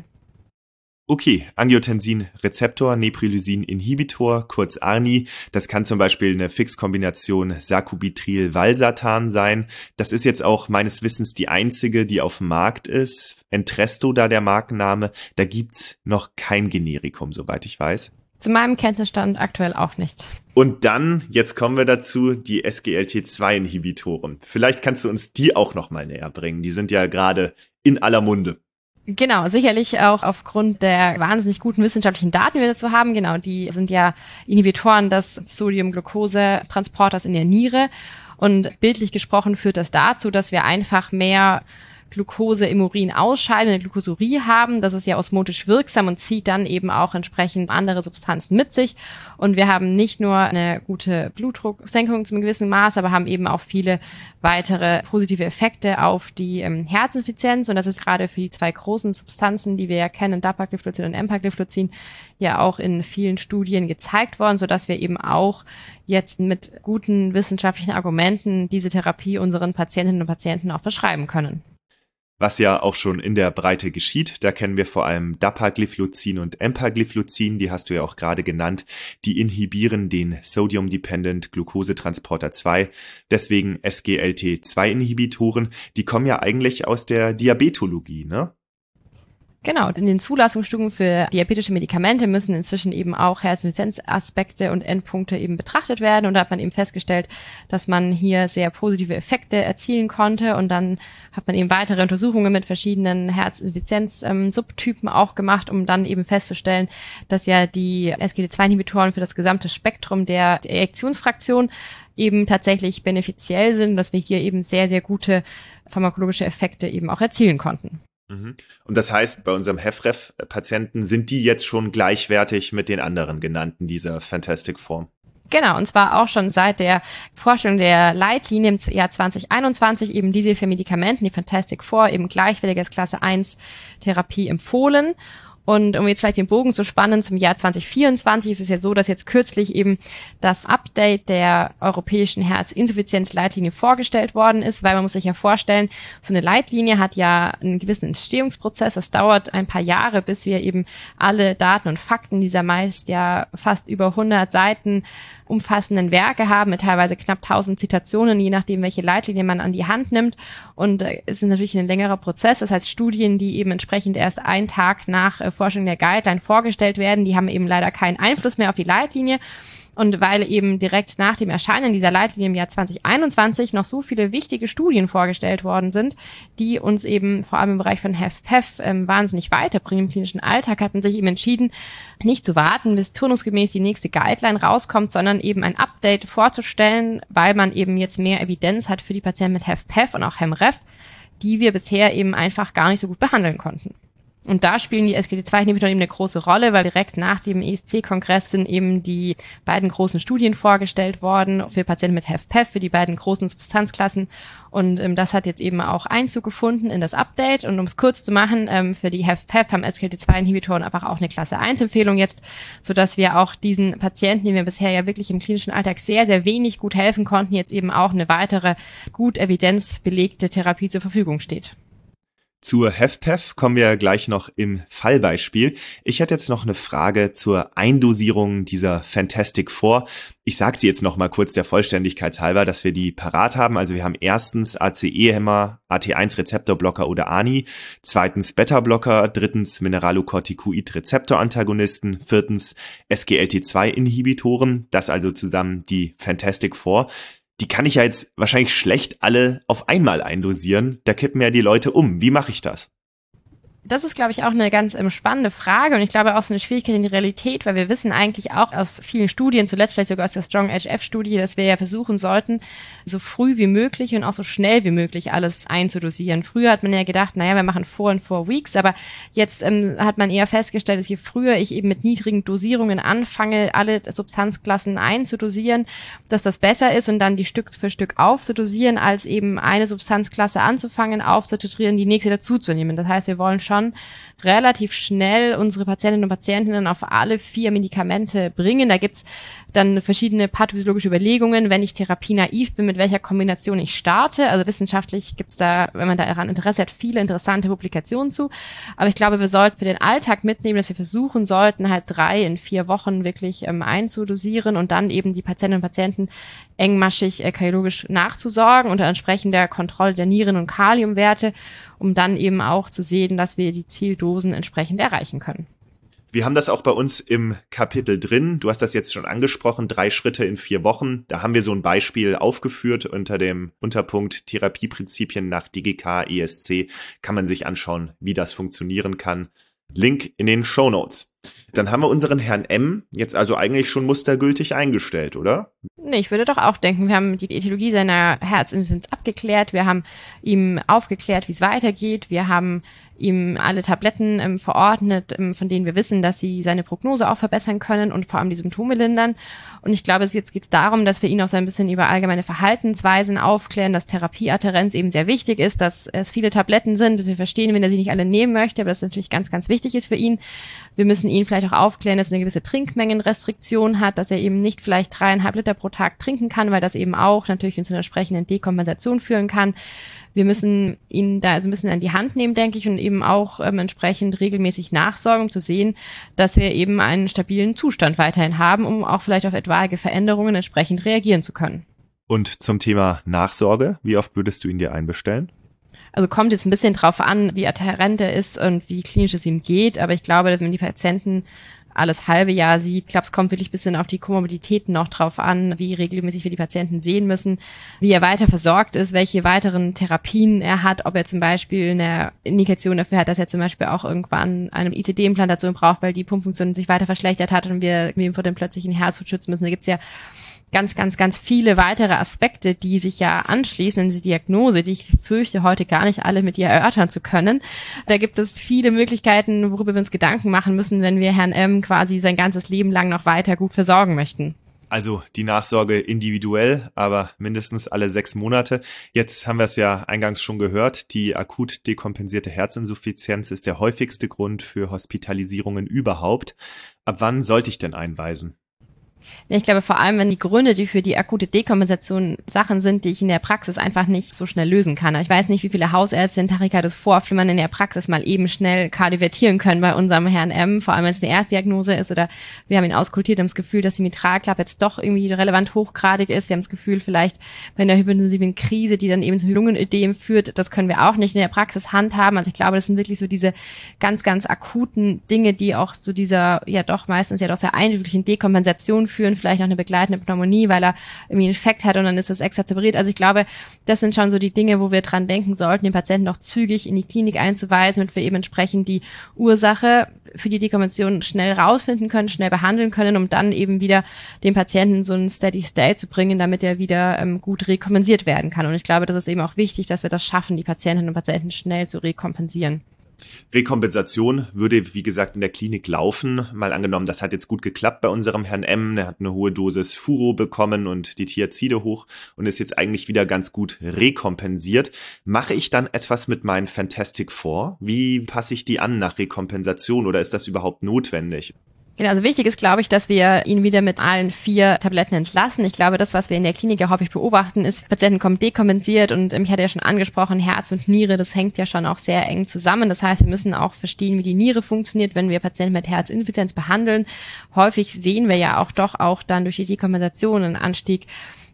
Okay, Angiotensin-Rezeptor, Neprilysin-Inhibitor, kurz ARNI. Das kann zum Beispiel eine Fixkombination Sacubitril/Valsartan sein. Das ist jetzt auch meines Wissens die einzige, die auf dem Markt ist. Entresto da der Markenname. Da gibt's noch kein Generikum, soweit ich weiß. Zu meinem Kenntnisstand aktuell auch nicht. Und dann, jetzt kommen wir dazu, die SGLT2-Inhibitoren. Vielleicht kannst du uns die auch noch mal näher bringen. Die sind ja gerade in aller Munde. Genau, sicherlich auch aufgrund der wahnsinnig guten wissenschaftlichen Daten, die wir dazu haben. Genau, die sind ja Inhibitoren des Sodium-Glucose-Transporters in der Niere. Und bildlich gesprochen führt das dazu, dass wir einfach mehr Glucose im Urin ausscheiden, eine Glucosurie haben. Das ist ja osmotisch wirksam und zieht dann eben auch entsprechend andere Substanzen mit sich. Und wir haben nicht nur eine gute Blutdrucksenkung zum gewissen Maß, aber haben eben auch viele weitere positive Effekte auf die Herzinsuffizienz. Und das ist gerade für die zwei großen Substanzen, die wir ja kennen, Dapagliflozin und Empagliflozin, ja auch in vielen Studien gezeigt worden, sodass wir eben auch jetzt mit guten wissenschaftlichen Argumenten diese Therapie unseren Patientinnen und Patienten auch verschreiben können. Was ja auch schon in der Breite geschieht. Da kennen wir vor allem Dapagliflozin und Empagliflozin, die hast du ja auch gerade genannt. Die inhibieren den Sodium-Dependent Glucosetransporter 2, deswegen SGLT2-Inhibitoren. Die kommen ja eigentlich aus der Diabetologie, ne? Genau, in den Zulassungsstudien für diabetische Medikamente müssen inzwischen eben auch Herzinsuffizienzaspekte und Endpunkte eben betrachtet werden. Und da hat man eben festgestellt, dass man hier sehr positive Effekte erzielen konnte. Und dann hat man eben weitere Untersuchungen mit verschiedenen Herzinsuffizienz-Subtypen auch gemacht, um dann eben festzustellen, dass ja die SGLT2-Inhibitoren für das gesamte Spektrum der Ejektionsfraktion eben tatsächlich benefiziell sind, dass wir hier eben sehr, sehr gute pharmakologische Effekte eben auch erzielen konnten. Und das heißt, bei unserem HFrEF-Patienten sind die jetzt schon gleichwertig mit den anderen genannten dieser Fantastic Four? Genau, und zwar auch schon seit der Vorstellung der Leitlinie im Jahr 2021 eben diese für Medikamenten, die Fantastic Four, eben gleichwertig als Klasse 1 Therapie empfohlen. Und um jetzt vielleicht den Bogen zu spannen, zum Jahr 2024 ist es ja so, dass jetzt kürzlich eben das Update der europäischen Herzinsuffizienzleitlinie vorgestellt worden ist, weil man muss sich ja vorstellen, so eine Leitlinie hat ja einen gewissen Entstehungsprozess. Es dauert ein paar Jahre, bis wir eben alle Daten und Fakten dieser meist ja fast über 100 Seiten umfassenden Werke haben, mit teilweise knapp 1000 Zitationen, je nachdem, welche Leitlinie man an die Hand nimmt. Und es ist natürlich ein längerer Prozess. Das heißt, Studien, die eben entsprechend erst einen Tag nach Vorstellung der Guideline vorgestellt werden, die haben eben leider keinen Einfluss mehr auf die Leitlinie. Und weil eben direkt nach dem Erscheinen dieser Leitlinie im Jahr 2021 noch so viele wichtige Studien vorgestellt worden sind, die uns eben vor allem im Bereich von HFpEF wahnsinnig weiterbringen im klinischen Alltag, hat man sich eben entschieden, nicht zu warten, bis turnusgemäß die nächste Guideline rauskommt, sondern eben ein Update vorzustellen, weil man eben jetzt mehr Evidenz hat für die Patienten mit HFpEF und auch HemREF, die wir bisher eben einfach gar nicht so gut behandeln konnten. Und da spielen die SGLT2-Inhibitoren eben eine große Rolle, weil direkt nach dem ESC-Kongress sind eben die beiden großen Studien vorgestellt worden für Patienten mit HFpEF, für die beiden großen Substanzklassen. Und das hat jetzt eben auch Einzug gefunden in das Update. Und um es kurz zu machen, für die HFpEF haben SGLT2-Inhibitoren einfach auch eine Klasse 1-Empfehlung jetzt, sodass wir auch diesen Patienten, denen wir bisher ja wirklich im klinischen Alltag sehr, sehr wenig gut helfen konnten, jetzt eben auch eine weitere gut evidenzbelegte Therapie zur Verfügung steht. Zur HFpEF kommen wir gleich noch im Fallbeispiel. Ich hätte jetzt noch eine Frage zur Eindosierung dieser Fantastic Four. Ich sage sie jetzt noch mal kurz der Vollständigkeit halber, dass wir die parat haben. Also wir haben erstens ACE-Hämmer, AT1-Rezeptorblocker oder ANI, zweitens Beta-Blocker, drittens Mineralocorticoid-Rezeptorantagonisten, viertens SGLT2-Inhibitoren, das also zusammen die Fantastic Four. Die kann ich ja jetzt wahrscheinlich schlecht alle auf einmal eindosieren. Da kippen ja die Leute um. Wie mache ich das? Das ist, glaube ich, auch eine ganz spannende Frage und ich glaube auch so eine Schwierigkeit in der Realität, weil wir wissen eigentlich auch aus vielen Studien, zuletzt vielleicht sogar aus der Strong-HF-Studie, dass wir ja versuchen sollten, so früh wie möglich und auch so schnell wie möglich alles einzudosieren. Früher hat man ja gedacht, naja, wir machen 4 in 4 Weeks, aber jetzt hat man eher festgestellt, dass je früher ich eben mit niedrigen Dosierungen anfange, alle Substanzklassen einzudosieren, dass das besser ist und dann die Stück für Stück aufzudosieren, als eben eine Substanzklasse anzufangen, aufzutitrieren, die nächste dazuzunehmen. Das heißt, wir wollen schon relativ schnell unsere Patientinnen und Patienten auf alle 4 Medikamente bringen. Da gibt's dann verschiedene pathophysiologische Überlegungen, wenn ich therapienaiv bin, mit welcher Kombination ich starte. Also wissenschaftlich gibt's da, wenn man daran Interesse hat, viele interessante Publikationen zu. Aber ich glaube, wir sollten für den Alltag mitnehmen, dass wir versuchen sollten, halt 3 in 4 Wochen wirklich einzudosieren und dann eben die Patientinnen und Patienten engmaschig kardiologisch nachzusorgen unter entsprechender Kontrolle der Nieren- und Kaliumwerte, um dann eben auch zu sehen, dass wir die Zieldosen entsprechend erreichen können. Wir haben das auch bei uns im Kapitel drin. Du hast das jetzt schon angesprochen, 3 Schritte in 4 Wochen. Da haben wir so ein Beispiel aufgeführt unter dem Unterpunkt Therapieprinzipien nach DGK, ESC. Kann man sich anschauen, wie das funktionieren kann. Link in den Shownotes. Dann haben wir unseren Herrn M. jetzt also eigentlich schon mustergültig eingestellt, oder? Nee, ich würde doch auch denken, wir haben die Etiologie seiner Herzinsuffizienz abgeklärt, wir haben ihm aufgeklärt, wie es weitergeht, wir haben ihm alle Tabletten verordnet, von denen wir wissen, dass sie seine Prognose auch verbessern können und vor allem die Symptome lindern. Und ich glaube, jetzt geht es darum, dass wir ihn auch so ein bisschen über allgemeine Verhaltensweisen aufklären, dass Therapieadhärenz eben sehr wichtig ist, dass es viele Tabletten sind, dass wir verstehen, wenn er sie nicht alle nehmen möchte, aber das natürlich ganz, ganz wichtig ist für ihn. Wir müssen ihn vielleicht auch aufklären, dass er eine gewisse Trinkmengenrestriktion hat, dass er eben nicht vielleicht 3,5 Liter pro Tag trinken kann, weil das eben auch natürlich zu einer entsprechenden Dekompensation führen kann. Wir müssen ihn da so ein bisschen an die Hand nehmen, denke ich, und eben auch entsprechend regelmäßig nachsorgen, um zu sehen, dass wir eben einen stabilen Zustand weiterhin haben, um auch vielleicht auf etwaige Veränderungen entsprechend reagieren zu können. Und zum Thema Nachsorge, wie oft würdest du ihn dir einbestellen? Also kommt jetzt ein bisschen drauf an, wie adhärent er ist und wie klinisch es ihm geht, aber ich glaube, wenn die Patienten alles halbe Jahr sieht. Ich glaube, es kommt wirklich ein bisschen auf die Komorbiditäten noch drauf an, wie regelmäßig wir die Patienten sehen müssen, wie er weiter versorgt ist, welche weiteren Therapien er hat, ob er zum Beispiel eine Indikation dafür hat, dass er zum Beispiel auch irgendwann eine ICD-Implantation braucht, weil die Pumpfunktion sich weiter verschlechtert hat und wir ihn vor dem plötzlichen Herztod schützen müssen. Da gibt's ja ganz viele weitere Aspekte, die sich ja anschließen an diese Diagnose, die ich fürchte, heute gar nicht alle mit ihr erörtern zu können. Da gibt es viele Möglichkeiten, worüber wir uns Gedanken machen müssen, wenn wir Herrn M. quasi sein ganzes Leben lang noch weiter gut versorgen möchten. Also die Nachsorge individuell, aber mindestens alle 6 Monate. Jetzt haben wir es ja eingangs schon gehört, die akut dekompensierte Herzinsuffizienz ist der häufigste Grund für Hospitalisierungen überhaupt. Ab wann sollte ich denn einweisen? Ich glaube vor allem, wenn die Gründe, die für die akute Dekompensation Sachen sind, die ich in der Praxis einfach nicht so schnell lösen kann. Ich weiß nicht, wie viele Hausärzte in Tachykarditis vorflimmern in der Praxis mal eben schnell kardiovertieren können bei unserem Herrn M., vor allem wenn es eine Erstdiagnose ist oder wir haben ihn auskultiert, haben das Gefühl, dass die Mitralklappe jetzt doch irgendwie relevant hochgradig ist. Wir haben das Gefühl, vielleicht bei einer hyperintensiven Krise, die dann eben zu Lungenödem führt, das können wir auch nicht in der Praxis handhaben. Also ich glaube, das sind wirklich so diese ganz akuten Dinge, die auch zu dieser ja doch meistens ja doch sehr eindrücklichen Dekompensation führen, vielleicht noch eine begleitende Pneumonie, weil er irgendwie einen Infekt hat und dann ist das exazerberiert. Also ich glaube, das sind schon so die Dinge, wo wir dran denken sollten, den Patienten noch zügig in die Klinik einzuweisen und wir eben entsprechend die Ursache für die Dekompensation schnell rausfinden können, schnell behandeln können, um dann eben wieder den Patienten so einen Steady State zu bringen, damit er wieder gut rekompensiert werden kann. Und ich glaube, das ist eben auch wichtig, dass wir das schaffen, die Patientinnen und Patienten schnell zu rekompensieren. Rekompensation würde, wie gesagt, in der Klinik laufen. Mal angenommen, das hat jetzt gut geklappt bei unserem Herrn M. Der hat eine hohe Dosis Furo bekommen und die Thiazide hoch und ist jetzt eigentlich wieder ganz gut rekompensiert. Mache ich dann etwas mit meinen Fantastic Four? Wie passe ich die an nach Rekompensation oder ist das überhaupt notwendig? Genau, also wichtig ist, glaube ich, dass wir ihn wieder mit allen 4 Tabletten entlassen. Ich glaube, das, was wir in der Klinik ja häufig beobachten, ist, Patienten kommen dekompensiert und ich hatte ja schon angesprochen, Herz und Niere, das hängt ja schon auch sehr eng zusammen. Das heißt, wir müssen auch verstehen, wie die Niere funktioniert, wenn wir Patienten mit Herzinsuffizienz behandeln. Häufig sehen wir ja auch dann durch die Dekompensation einen Anstieg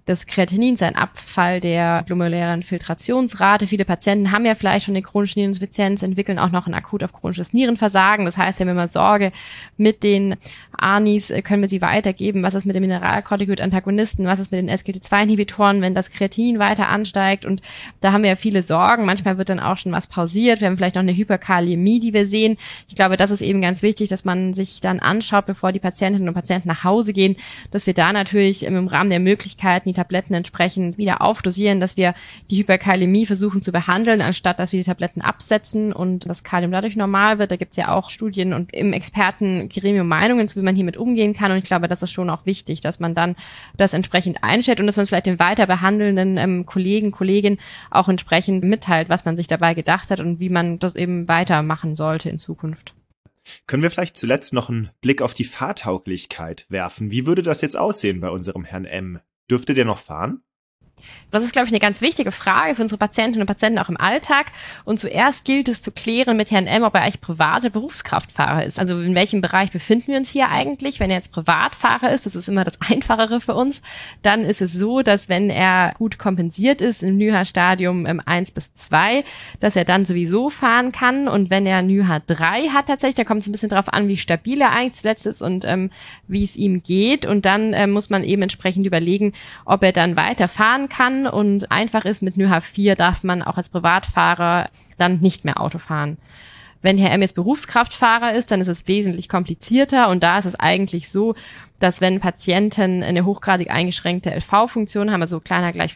des Kreatinins, ein Abfall der glomerulären Filtrationsrate. Viele Patienten haben ja vielleicht schon eine chronische Niereninsuffizienz, entwickeln auch noch ein akut auf chronisches Nierenversagen. Das heißt, wir haben immer Sorge mit den ANIs, können wir sie weitergeben? Was ist mit den Mineralkortikoid-Antagonisten? Was ist mit den SGLT2-Inhibitoren, wenn das Kreatinin weiter ansteigt? Und da haben wir ja viele Sorgen. Manchmal wird dann auch schon was pausiert. Wir haben vielleicht noch eine Hyperkalämie, die wir sehen. Ich glaube, das ist eben ganz wichtig, dass man sich dann anschaut, bevor die Patientinnen und Patienten nach Hause gehen, dass wir da natürlich im Rahmen der Möglichkeiten die Tabletten entsprechend wieder aufdosieren, dass wir die Hyperkalämie versuchen zu behandeln, anstatt dass wir die Tabletten absetzen und das Kalium dadurch normal wird. Da gibt es ja auch Studien und im Expertengremium Meinungen zu, wie man hiermit umgehen kann. Und ich glaube, das ist schon auch wichtig, dass man dann das entsprechend einstellt und dass man vielleicht den weiter behandelnden Kollegen, Kolleginnen auch entsprechend mitteilt, was man sich dabei gedacht hat und wie man das eben weitermachen sollte in Zukunft. Können wir vielleicht zuletzt noch einen Blick auf die Fahrtauglichkeit werfen? Wie würde das jetzt aussehen bei unserem Herrn M? Dürfte der noch fahren? Das ist, glaube ich, eine ganz wichtige Frage für unsere Patientinnen und Patienten auch im Alltag. Und zuerst gilt es zu klären mit Herrn M., ob er eigentlich privater Berufskraftfahrer ist. Also in welchem Bereich befinden wir uns hier eigentlich? Wenn er jetzt Privatfahrer ist, das ist immer das Einfachere für uns, dann ist es so, dass wenn er gut kompensiert ist im NYHA-Stadium 1 bis 2, dass er dann sowieso fahren kann. Und wenn er NYHA 3 hat tatsächlich, da kommt es ein bisschen darauf an, wie stabil er eigentlich zuletzt ist und wie es ihm geht. Und dann muss man eben entsprechend überlegen, ob er dann weiterfahren kann, und einfach ist mit NYHA 4 darf man auch als Privatfahrer dann nicht mehr Auto fahren. Wenn Herr M. jetzt Berufskraftfahrer ist, dann ist es wesentlich komplizierter und da ist es eigentlich so, dass wenn Patienten eine hochgradig eingeschränkte LV-Funktion haben, also kleiner gleich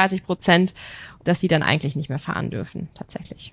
35%, dass sie dann eigentlich nicht mehr fahren dürfen, tatsächlich.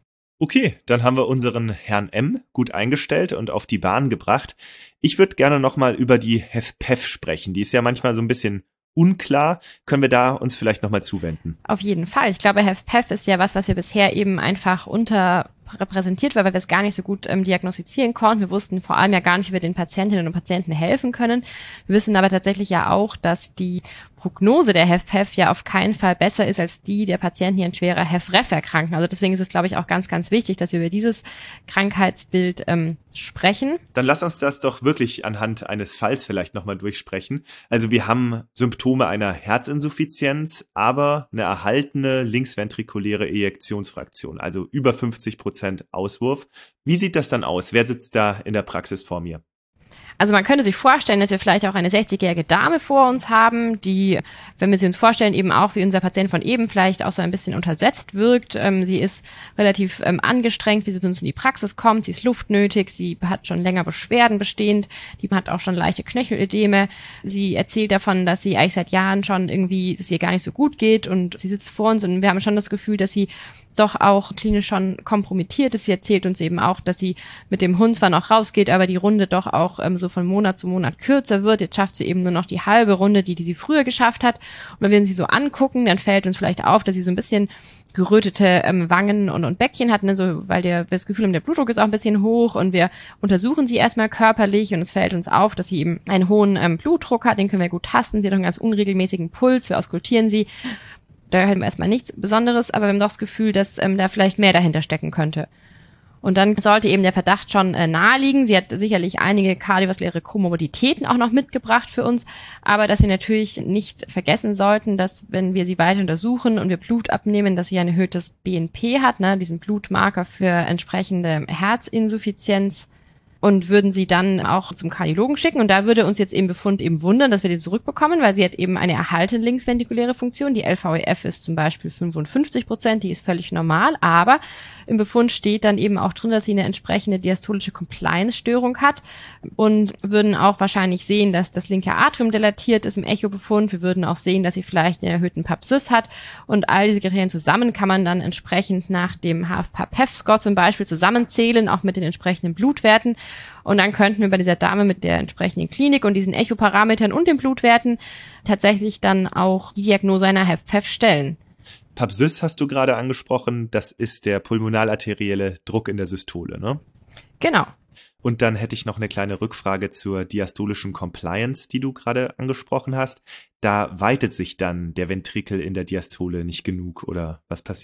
Okay, dann haben wir unseren Herrn M. gut eingestellt und auf die Bahn gebracht. Ich würde gerne nochmal über die HFpEF sprechen. Die ist ja manchmal so ein bisschen unklar. Können wir da uns vielleicht nochmal zuwenden? Auf jeden Fall. Ich glaube, HFpEF ist ja was wir bisher eben einfach unterrepräsentiert, weil wir es gar nicht so gut diagnostizieren konnten. Wir wussten vor allem ja gar nicht, wie wir den Patientinnen und Patienten helfen können. Wir wissen aber tatsächlich ja auch, dass die Prognose der HFpEF ja auf keinen Fall besser ist als die der Patienten, die an schwerer HFrEF erkranken. Also deswegen ist es, glaube ich, auch ganz, ganz wichtig, dass wir über dieses Krankheitsbild sprechen. Dann lass uns das doch wirklich anhand eines Falls vielleicht nochmal durchsprechen. Also wir haben Symptome einer Herzinsuffizienz, aber eine erhaltene linksventrikuläre Ejektionsfraktion, also über 50% Auswurf. Wie sieht das dann aus? Wer sitzt da in der Praxis vor mir? Also man könnte sich vorstellen, dass wir vielleicht auch eine 60-jährige Dame vor uns haben, die, wenn wir sie uns vorstellen, eben auch wie unser Patient von eben vielleicht auch so ein bisschen untersetzt wirkt. Sie ist relativ angestrengt, wie sie zu uns in die Praxis kommt. Sie ist luftnötig, sie hat schon länger Beschwerden bestehend, die hat auch schon leichte Knöchelödeme. Sie erzählt davon, dass sie eigentlich seit Jahren schon irgendwie, dass es ihr gar nicht so gut geht und sie sitzt vor uns und wir haben schon das Gefühl, dass sie doch auch klinisch schon kompromittiert ist. Sie erzählt uns eben auch, dass sie mit dem Hund zwar noch rausgeht, aber die Runde doch auch so von Monat zu Monat kürzer wird. Jetzt schafft sie eben nur noch die halbe Runde, die sie früher geschafft hat. Und wenn wir sie so angucken, dann fällt uns vielleicht auf, dass sie so ein bisschen gerötete Wangen und Bäckchen hat, ne, so, weil wir das Gefühl haben, der Blutdruck ist auch ein bisschen hoch und wir untersuchen sie erstmal körperlich und es fällt uns auf, dass sie eben einen hohen Blutdruck hat, den können wir gut tasten. Sie hat auch einen ganz unregelmäßigen Puls, wir auskultieren sie. Da haben wir erstmal nichts Besonderes, aber wir haben doch das Gefühl, dass da vielleicht mehr dahinter stecken könnte. Und dann sollte eben der Verdacht schon naheliegen. Sie hat sicherlich einige kardiovaskuläre Komorbiditäten auch noch mitgebracht für uns, aber dass wir natürlich nicht vergessen sollten, dass wenn wir sie weiter untersuchen und wir Blut abnehmen, dass sie ein erhöhtes BNP hat, ne, diesen Blutmarker für entsprechende Herzinsuffizienz. Und würden sie dann auch zum Kardiologen schicken. Und da würde uns jetzt eben Befund eben wundern, dass wir den zurückbekommen, weil sie hat eben eine erhaltene linksventrikuläre Funktion. Die LVEF ist zum Beispiel 55%, die ist völlig normal. Aber im Befund steht dann eben auch drin, dass sie eine entsprechende diastolische Compliance-Störung hat. Und würden auch wahrscheinlich sehen, dass das linke Atrium dilatiert ist im Echobefund. Wir würden auch sehen, dass sie vielleicht einen erhöhten PAP-Sys hat. Und all diese Kriterien zusammen kann man dann entsprechend nach dem HFpEF-Score zum Beispiel zusammenzählen, auch mit den entsprechenden Blutwerten. Und dann könnten wir bei dieser Dame mit der entsprechenden Klinik und diesen Echoparametern und den Blutwerten tatsächlich dann auch die Diagnose einer HFpEF stellen. PAP-Sys hast du gerade angesprochen, das ist der pulmonalarterielle Druck in der Systole, ne? Genau. Und dann hätte ich noch eine kleine Rückfrage zur diastolischen Compliance, die du gerade angesprochen hast. Da weitet sich dann der Ventrikel in der Diastole nicht genug oder was passiert da?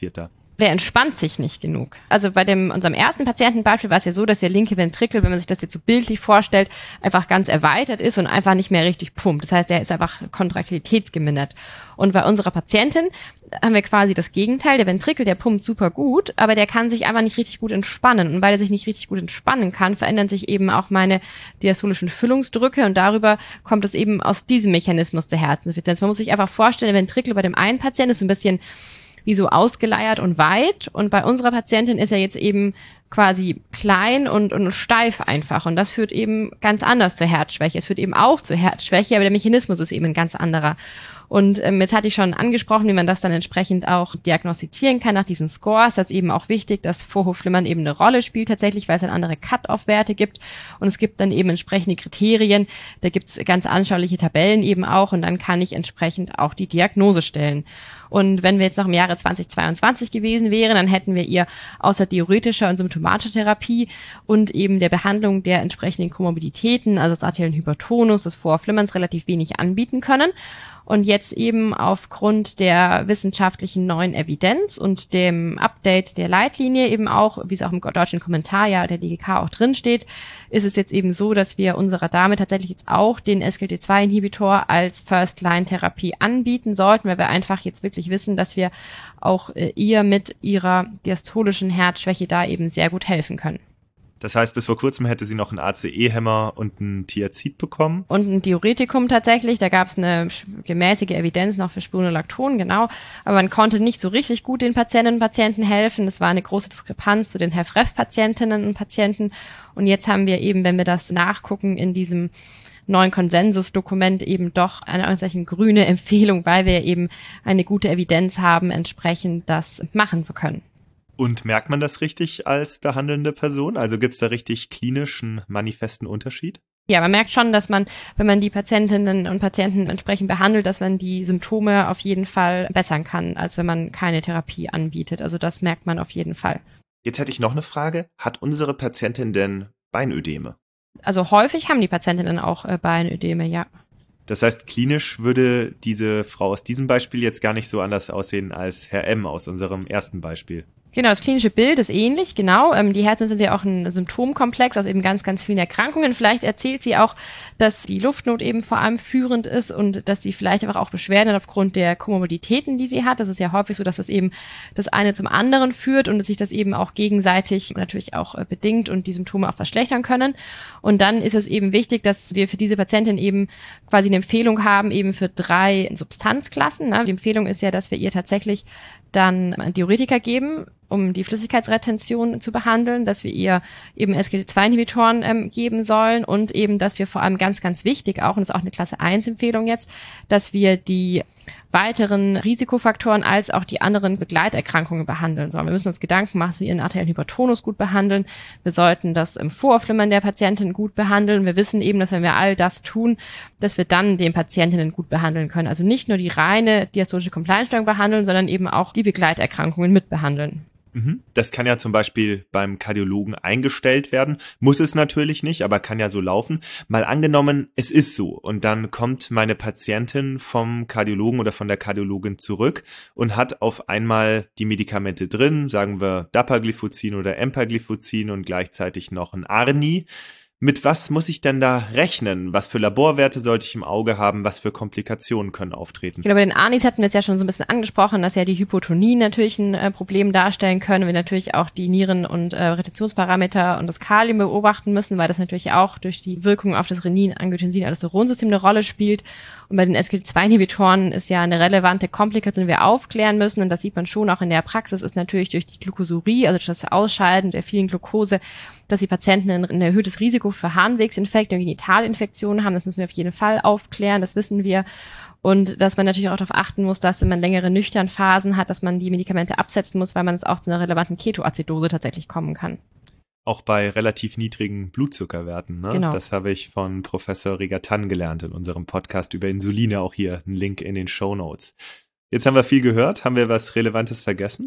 der entspannt sich nicht genug. Also bei unserem ersten Patientenbeispiel war es ja so, dass der linke Ventrikel, wenn man sich das jetzt so bildlich vorstellt, einfach ganz erweitert ist und einfach nicht mehr richtig pumpt. Das heißt, er ist einfach kontraktilitätsgemindert. Und bei unserer Patientin haben wir quasi das Gegenteil. Der Ventrikel, der pumpt super gut, aber der kann sich einfach nicht richtig gut entspannen. Und weil er sich nicht richtig gut entspannen kann, verändern sich eben auch meine diastolischen Füllungsdrücke und darüber kommt es eben aus diesem Mechanismus der Herzinsuffizienz. Man muss sich einfach vorstellen, der Ventrikel bei dem einen Patienten ist ein bisschen wie so ausgeleiert und weit und bei unserer Patientin ist er jetzt eben quasi klein und steif einfach und das führt eben ganz anders zur Herzschwäche. Es führt eben auch zur Herzschwäche, aber der Mechanismus ist eben ein ganz anderer. Und jetzt hatte ich schon angesprochen, wie man das dann entsprechend auch diagnostizieren kann nach diesen Scores. Das ist eben auch wichtig, dass Vorhofflimmern eben eine Rolle spielt tatsächlich, weil es dann andere Cut-off-Werte gibt. Und es gibt dann eben entsprechende Kriterien. Da gibt es ganz anschauliche Tabellen eben auch und dann kann ich entsprechend auch die Diagnose stellen. Und wenn wir jetzt noch im Jahre 2022 gewesen wären, dann hätten wir ihr außer diuretischer und symptomatischer Therapie und eben der Behandlung der entsprechenden Komorbiditäten, also des arteriellen Hypertonus, des Vorhofflimmerns, relativ wenig anbieten können. Und jetzt eben aufgrund der wissenschaftlichen neuen Evidenz und dem Update der Leitlinie eben auch, wie es auch im deutschen Kommentar ja der DGK auch drin steht, ist es jetzt eben so, dass wir unserer Dame tatsächlich jetzt auch den SGLT2-Inhibitor als First-Line-Therapie anbieten sollten, weil wir einfach jetzt wirklich wissen, dass wir auch ihr mit ihrer diastolischen Herzschwäche da eben sehr gut helfen können. Das heißt, bis vor kurzem hätte sie noch einen ACE-Hämmer und ein Thiazid bekommen. Und ein Diuretikum tatsächlich, da gab es eine gemäßige Evidenz noch für Spironolacton, genau. Aber man konnte nicht so richtig gut den Patientinnen und Patienten helfen. Es war eine große Diskrepanz zu den HFrEF-Patientinnen und Patienten. Und jetzt haben wir eben, wenn wir das nachgucken, in diesem neuen Konsensusdokument eben doch eine solche grüne Empfehlung, weil wir eben eine gute Evidenz haben, entsprechend das machen zu können. Und merkt man das richtig als behandelnde Person? Also gibt es da richtig klinischen, manifesten Unterschied? Ja, man merkt schon, dass man, wenn man die Patientinnen und Patienten entsprechend behandelt, dass man die Symptome auf jeden Fall bessern kann, als wenn man keine Therapie anbietet. Also das merkt man auf jeden Fall. Jetzt hätte ich noch eine Frage. Hat unsere Patientin denn Beinödeme? Also häufig haben die Patientinnen auch Beinödeme, ja. Das heißt, klinisch würde diese Frau aus diesem Beispiel jetzt gar nicht so anders aussehen als Herr M. aus unserem ersten Beispiel. Genau, das klinische Bild ist ähnlich, genau. Die Herzen sind ja auch ein Symptomkomplex aus eben ganz, ganz vielen Erkrankungen. Vielleicht erzählt sie auch, dass die Luftnot eben vor allem führend ist und dass sie vielleicht einfach auch Beschwerden hat aufgrund der Komorbiditäten, die sie hat. Das ist ja häufig so, dass das eben das eine zum anderen führt und dass sich das eben auch gegenseitig natürlich auch bedingt und die Symptome auch verschlechtern können. Und dann ist es eben wichtig, dass wir für diese Patientin eben quasi eine Empfehlung haben, eben für 3 Substanzklassen. Ne? Die Empfehlung ist ja, dass wir ihr tatsächlich dann Diuretika geben, um die Flüssigkeitsretention zu behandeln, dass wir ihr eben SGLT2-Inhibitoren geben sollen und eben, dass wir vor allem ganz, ganz wichtig auch, und das ist auch eine Klasse 1-Empfehlung jetzt, dass wir die weiteren Risikofaktoren als auch die anderen Begleiterkrankungen behandeln sollen. Wir müssen uns Gedanken machen, dass wir ihren arteriellen Hypertonus gut behandeln. Wir sollten das im Vorhofflimmern der Patientin gut behandeln. Wir wissen eben, dass wenn wir all das tun, dass wir dann den Patientinnen gut behandeln können. Also nicht nur die reine diastolische Compliance-Störung behandeln, sondern eben auch die Begleiterkrankungen mitbehandeln. Das kann ja zum Beispiel beim Kardiologen eingestellt werden. Muss es natürlich nicht, aber kann ja so laufen. Mal angenommen, es ist so und dann kommt meine Patientin vom Kardiologen oder von der Kardiologin zurück und hat auf einmal die Medikamente drin, sagen wir Dapagliflozin oder Empagliflozin und gleichzeitig noch ein Arni. Mit was muss ich denn da rechnen? Was für Laborwerte sollte ich im Auge haben? Was für Komplikationen können auftreten? Genau, bei den Anis hatten wir es ja schon so ein bisschen angesprochen, dass ja die Hypotonie natürlich ein Problem darstellen können. Wir natürlich auch die Nieren- und Retentionsparameter und das Kalium beobachten müssen, weil das natürlich auch durch die Wirkung auf das Renin-Angiotensin-Aldosteronsystem eine Rolle spielt. Und bei den SGLT2-Inhibitoren ist ja eine relevante Komplikation, die wir aufklären müssen. Und das sieht man schon auch in der Praxis, ist natürlich durch die Glucosurie, also durch das Ausscheiden der vielen Glucose, dass die Patienten ein erhöhtes Risiko für Harnwegsinfekte und Genitalinfektionen haben. Das müssen wir auf jeden Fall aufklären, das wissen wir. Und dass man natürlich auch darauf achten muss, dass wenn man längere Nüchternphasen hat, dass man die Medikamente absetzen muss, weil man es auch zu einer relevanten Ketoazidose tatsächlich kommen kann. Auch bei relativ niedrigen Blutzuckerwerten. Ne? Genau. Das habe ich von Professor Regatan gelernt in unserem Podcast über Insuline. Auch hier ein Link in den Shownotes. Jetzt haben wir viel gehört. Haben wir was Relevantes vergessen?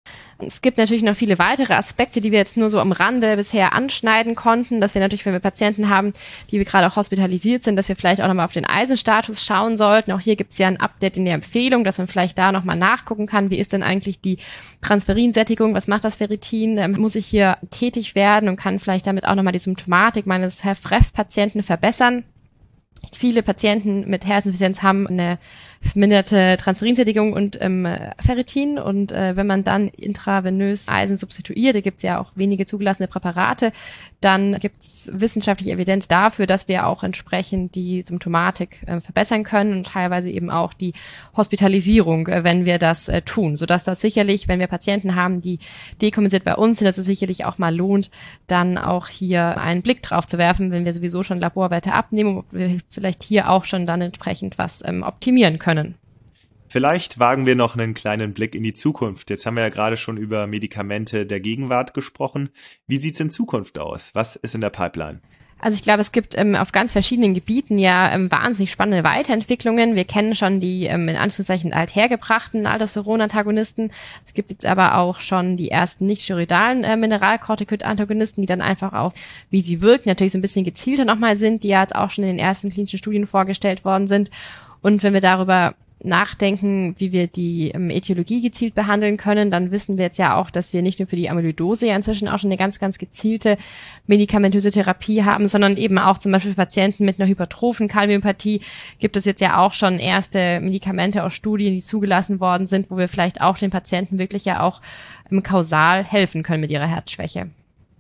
Es gibt natürlich noch viele weitere Aspekte, die wir jetzt nur so am Rande bisher anschneiden konnten, dass wir natürlich, wenn wir Patienten haben, die wir gerade auch hospitalisiert sind, dass wir vielleicht auch nochmal auf den Eisenstatus schauen sollten. Auch hier gibt es ja ein Update in der Empfehlung, dass man vielleicht da nochmal nachgucken kann, wie ist denn eigentlich die Transferinsättigung, was macht das Ferritin, muss ich hier tätig werden und kann vielleicht damit auch nochmal die Symptomatik meines HFrEF-Patienten verbessern. Viele Patienten mit Herzinsuffizienz haben eine verminderte Transferinsättigung und Ferritin und wenn man dann intravenös Eisen substituiert, da gibt es ja auch wenige zugelassene Präparate, dann gibt es wissenschaftliche Evidenz dafür, dass wir auch entsprechend die Symptomatik verbessern können und teilweise eben auch die Hospitalisierung, wenn wir das tun, sodass das sicherlich, wenn wir Patienten haben, die dekompensiert bei uns sind, dass es sicherlich auch mal lohnt, dann auch hier einen Blick drauf zu werfen, wenn wir sowieso schon Laborwerte abnehmen, ob wir vielleicht hier auch schon dann entsprechend was optimieren können. Vielleicht wagen wir noch einen kleinen Blick in die Zukunft. Jetzt haben wir ja gerade schon über Medikamente der Gegenwart gesprochen. Wie sieht's in Zukunft aus? Was ist in der Pipeline? Also ich glaube, es gibt auf ganz verschiedenen Gebieten ja wahnsinnig spannende Weiterentwicklungen. Wir kennen schon die in Anführungszeichen althergebrachten Aldosteron-Antagonisten. Es gibt jetzt aber auch schon die ersten nicht-steroidalen Mineralkortikoid-Antagonisten, die dann einfach auch, wie sie wirken, natürlich so ein bisschen gezielter nochmal sind, die ja jetzt auch schon in den ersten klinischen Studien vorgestellt worden sind. Und wenn wir darüber nachdenken, wie wir die Ätiologie gezielt behandeln können, dann wissen wir jetzt ja auch, dass wir nicht nur für die Amyloidose ja inzwischen auch schon eine ganz, ganz gezielte medikamentöse Therapie haben, sondern eben auch zum Beispiel für Patienten mit einer hypertrophen Kardiopathie gibt es jetzt ja auch schon erste Medikamente aus Studien, die zugelassen worden sind, wo wir vielleicht auch den Patienten wirklich ja auch kausal helfen können mit ihrer Herzschwäche.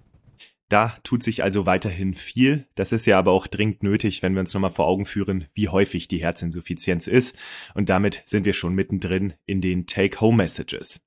Da tut sich also weiterhin viel. Das ist ja aber auch dringend nötig, wenn wir uns nochmal vor Augen führen, wie häufig die Herzinsuffizienz ist. Und damit sind wir schon mittendrin in den Take-Home-Messages.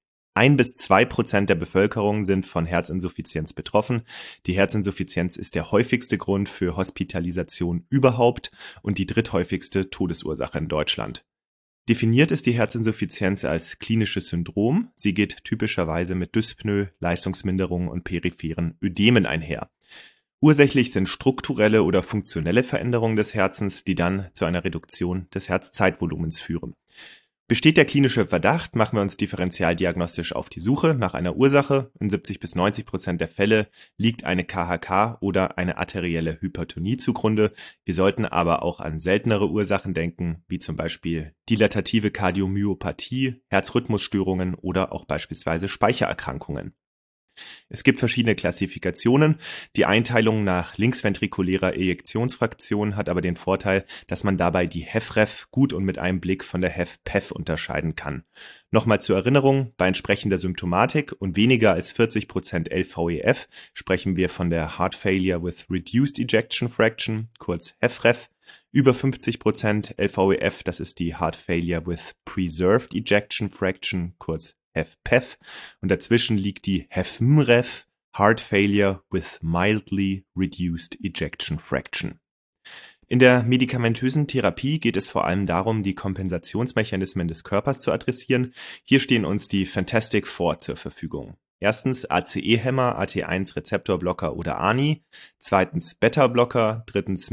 1-2% der Bevölkerung sind von Herzinsuffizienz betroffen. Die Herzinsuffizienz ist der häufigste Grund für Hospitalisation überhaupt und die dritthäufigste Todesursache in Deutschland. Definiert ist die Herzinsuffizienz als klinisches Syndrom. Sie geht typischerweise mit Dyspnoe, Leistungsminderung und peripheren Ödemen einher. Ursächlich sind strukturelle oder funktionelle Veränderungen des Herzens, die dann zu einer Reduktion des Herzzeitvolumens führen. Besteht der klinische Verdacht, machen wir uns differentialdiagnostisch auf die Suche nach einer Ursache. In 70-90% der Fälle liegt eine KHK oder eine arterielle Hypertonie zugrunde. Wir sollten aber auch an seltenere Ursachen denken, wie zum Beispiel dilatative Kardiomyopathie, Herzrhythmusstörungen oder auch beispielsweise Speichererkrankungen. Es gibt verschiedene Klassifikationen. Die Einteilung nach linksventrikulärer Ejektionsfraktion hat aber den Vorteil, dass man dabei die HFrEF gut und mit einem Blick von der HFpEF unterscheiden kann. Nochmal zur Erinnerung, bei entsprechender Symptomatik und weniger als 40% LVEF sprechen wir von der Heart Failure with Reduced Ejection Fraction, kurz HFrEF. Über 50% LVEF, das ist die Heart Failure with Preserved Ejection Fraction, kurz HFpEF, und dazwischen liegt die HFmREF, Heart Failure with Mildly Reduced Ejection Fraction. In der medikamentösen Therapie geht es vor allem darum, die Kompensationsmechanismen des Körpers zu adressieren. Hier stehen uns die Fantastic Four zur Verfügung. Erstens ACE-Hämmer, AT1-Rezeptorblocker oder ANI, zweitens Beta-Blocker, drittens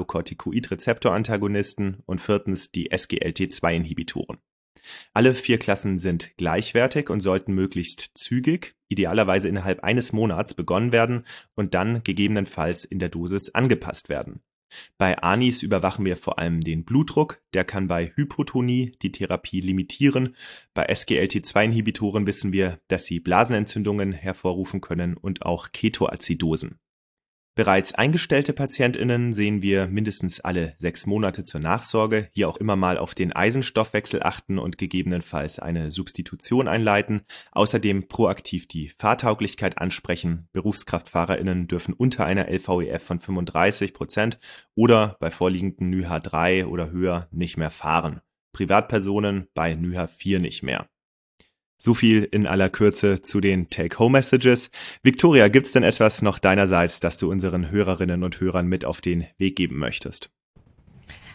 Mineralokortikoid-Rezeptorantagonisten und viertens die SGLT2-Inhibitoren. Alle 4 Klassen sind gleichwertig und sollten möglichst zügig, idealerweise innerhalb eines Monats begonnen werden und dann gegebenenfalls in der Dosis angepasst werden. Bei ANIs überwachen wir vor allem den Blutdruck, der kann bei Hypotonie die Therapie limitieren. Bei SGLT2-Inhibitoren wissen wir, dass sie Blasenentzündungen hervorrufen können und auch Ketoazidosen. Bereits eingestellte PatientInnen sehen wir mindestens alle 6 Monate zur Nachsorge, hier auch immer mal auf den Eisenstoffwechsel achten und gegebenenfalls eine Substitution einleiten, außerdem proaktiv die Fahrtauglichkeit ansprechen. BerufskraftfahrerInnen dürfen unter einer LVEF von 35% oder bei vorliegendem NYHA3 oder höher nicht mehr fahren. Privatpersonen bei NYHA4 nicht mehr. So viel in aller Kürze zu den Take-Home-Messages. Victoria, gibt's denn etwas noch deinerseits, das du unseren Hörerinnen und Hörern mit auf den Weg geben möchtest?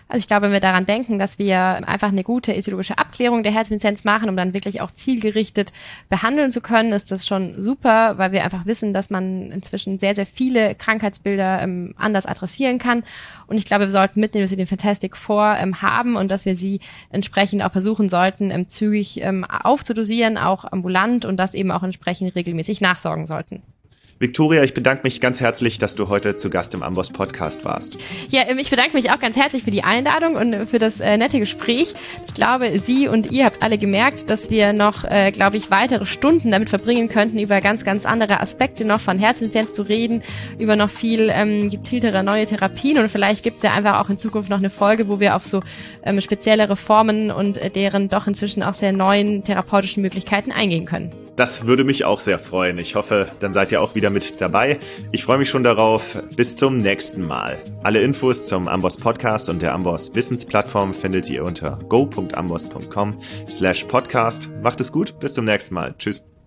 Also ich glaube, wenn wir daran denken, dass wir einfach eine gute etiologische Abklärung der Herzinsuffizienz machen, um dann wirklich auch zielgerichtet behandeln zu können, ist das schon super, weil wir einfach wissen, dass man inzwischen sehr, sehr viele Krankheitsbilder anders adressieren kann. Und ich glaube, wir sollten mitnehmen, dass wir den Fantastic Four haben und dass wir sie entsprechend auch versuchen sollten, zügig aufzudosieren, auch ambulant und das eben auch entsprechend regelmäßig nachsorgen sollten. Viktoria, ich bedanke mich ganz herzlich, dass du heute zu Gast im Amboss Podcast warst. Ja, ich bedanke mich auch ganz herzlich für die Einladung und für das nette Gespräch. Ich glaube, Sie und ihr habt alle gemerkt, dass wir noch, weitere Stunden damit verbringen könnten, über ganz, ganz andere Aspekte noch von Herzinsuffizienz zu reden, über noch viel gezieltere neue Therapien und vielleicht gibt es ja einfach auch in Zukunft noch eine Folge, wo wir auf so spezielle Reformen und deren doch inzwischen auch sehr neuen therapeutischen Möglichkeiten eingehen können. Das würde mich auch sehr freuen. Ich hoffe, dann seid ihr auch wieder mit dabei. Ich freue mich schon darauf. Bis zum nächsten Mal. Alle Infos zum Amboss Podcast und der Amboss Wissensplattform findet ihr unter go.amboss.com/podcast. Macht es gut. Bis zum nächsten Mal. Tschüss.